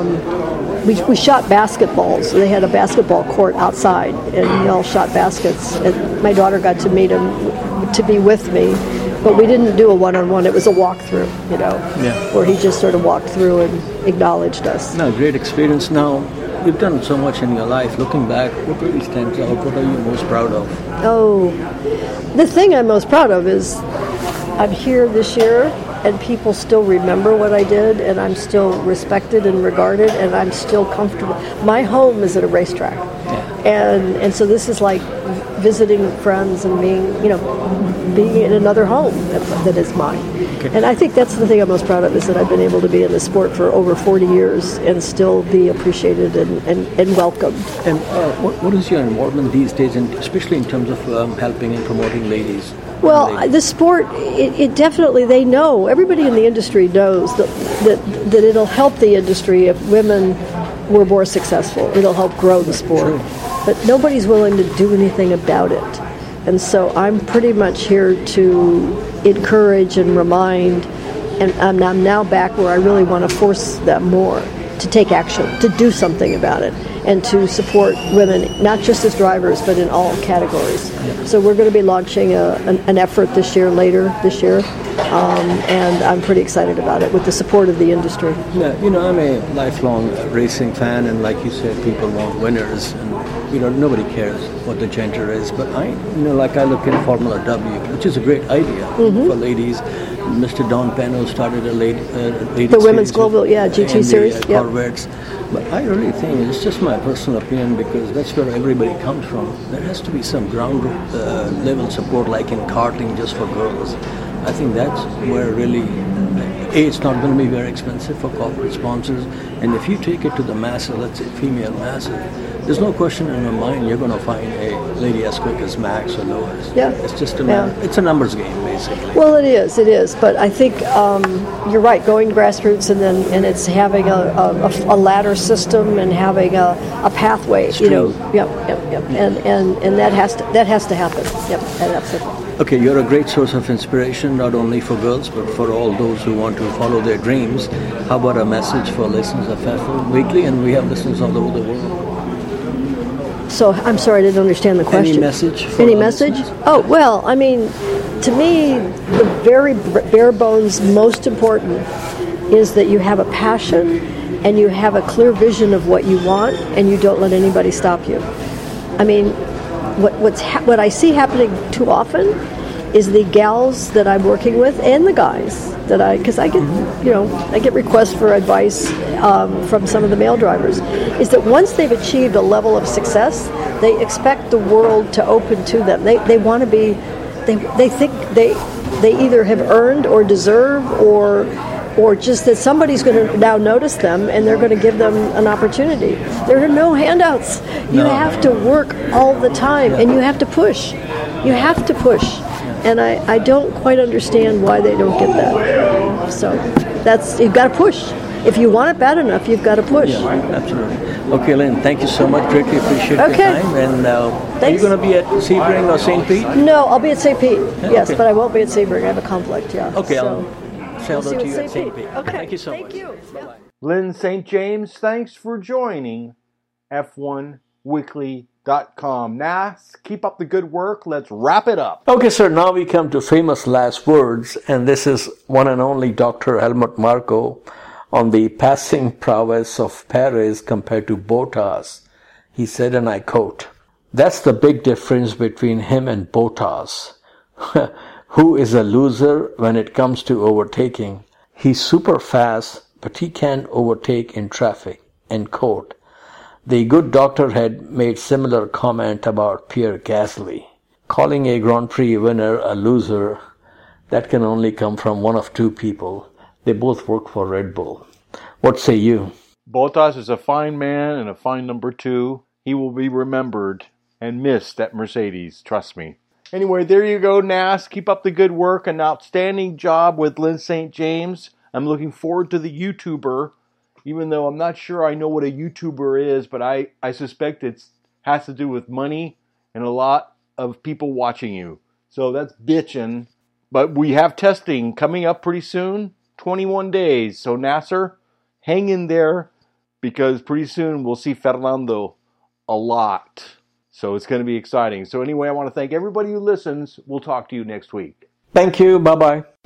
the. We shot basketballs. They had a basketball court outside, and we all shot baskets. And my daughter got to meet him to be with me. But we didn't do a one-on-one. It was a walkthrough, where he just sort of walked through and acknowledged us. No, great experience. Now, you've done so much in your life. Looking back, what really stands out? What are you most proud of? Oh, the thing I'm most proud of is I'm here this year, and people still remember what I did, and I'm still respected and regarded, and I'm still comfortable. My home is at a racetrack, and so this is like visiting friends and being in another home that is mine. Okay. And I think that's the thing I'm most proud of, is that I've been able to be in the sport for over 40 years and still be appreciated and welcomed. And what is your involvement these days, and especially in terms of helping and promoting ladies? Well, the sport, it definitely, they know, everybody in the industry knows that it'll help the industry if women were more successful. It'll help grow the sport. But nobody's willing to do anything about it. And so I'm pretty much here to encourage and remind, and I'm now back where I really want to force them more to take action, to do something about it, and to support women, not just as drivers, but in all categories. So we're going to be launching an effort later this year, and I'm pretty excited about it with the support of the industry. Yeah, I'm a lifelong racing fan, and like you said, people want winners, and nobody cares what the gender is. But I look at Formula W, which is a great idea for ladies. Mr. Don Peno started a ladies the Women's Global GT Series, Corvettes. But I really think, it's just my personal opinion, because that's where everybody comes from. There has to be some ground level support, like in karting, just for girls. I think that's where really, it's not going to be very expensive for corporate sponsors, and if you take it to the masses, let's say female masses, there's no question in your mind you're going to find a lady as quick as Max or Lois. Yeah. It's just it's a numbers game, basically. Well, it is, but I think you're right, going grassroots, and it's having a ladder system and having a pathway, and that has to happen. Yep, absolutely. Okay, you're a great source of inspiration, not only for girls, but for all those who want to follow their dreams. How about a message for listeners of F1 Weekly? And we have listeners all over the world. So, I'm sorry, I didn't understand the question. Any message? Any message? Oh, well, I mean, to me, the very bare bones most important is that you have a passion and you have a clear vision of what you want, and you don't let anybody stop you. I mean, what I see happening too often is the gals that I'm working with and the guys because I get requests for advice from some of the male drivers, is that once they've achieved a level of success, they expect the world to open to them. They want to be, they think they either have earned or deserve or just that somebody's going to now notice them and they're going to give them an opportunity. There are no handouts. You have to work all the time, and you have to push. You have to push. And I don't quite understand why they don't get that. So you've got to push. If you want it bad enough, you've got to push. Yeah, absolutely. Okay, Lynn, thank you so much. Greatly appreciate your time. And are you going to be at Sebring or St. Pete? No, I'll be at St. Pete. Yes, but I won't be at Sebring. I have a conflict, Okay, I'll sail to you at St. Pete. Okay, thank you so much. Thank you. Bye-bye. Lynn St. James, thanks for joining F1Weekly.com. Nas, keep up the good work. Let's wrap it up. Okay, sir, now we come to famous last words, and this is one and only Dr. Helmut Marko on the passing prowess of Perez compared to Bottas. He said, and I quote, "That's the big difference between him and Bottas. Who is a loser when it comes to overtaking? He's super fast, but he can't overtake in traffic." End quote. The good doctor had made similar comment about Pierre Gasly. Calling a Grand Prix winner a loser, that can only come from one of two people. They both work for Red Bull. What say you? Bottas is a fine man and a fine number 2. He will be remembered and missed at Mercedes, trust me. Anyway, there you go, Nas. Keep up the good work. An outstanding job with Lynn St. James. I'm looking forward to the YouTuber, even though I'm not sure I know what a YouTuber is, but I suspect it has to do with money and a lot of people watching you. So that's bitchin'. But we have testing coming up pretty soon, 21 days. So Nasser, hang in there, because pretty soon we'll see Fernando a lot. So it's going to be exciting. So anyway, I want to thank everybody who listens. We'll talk to you next week. Thank you. Bye-bye.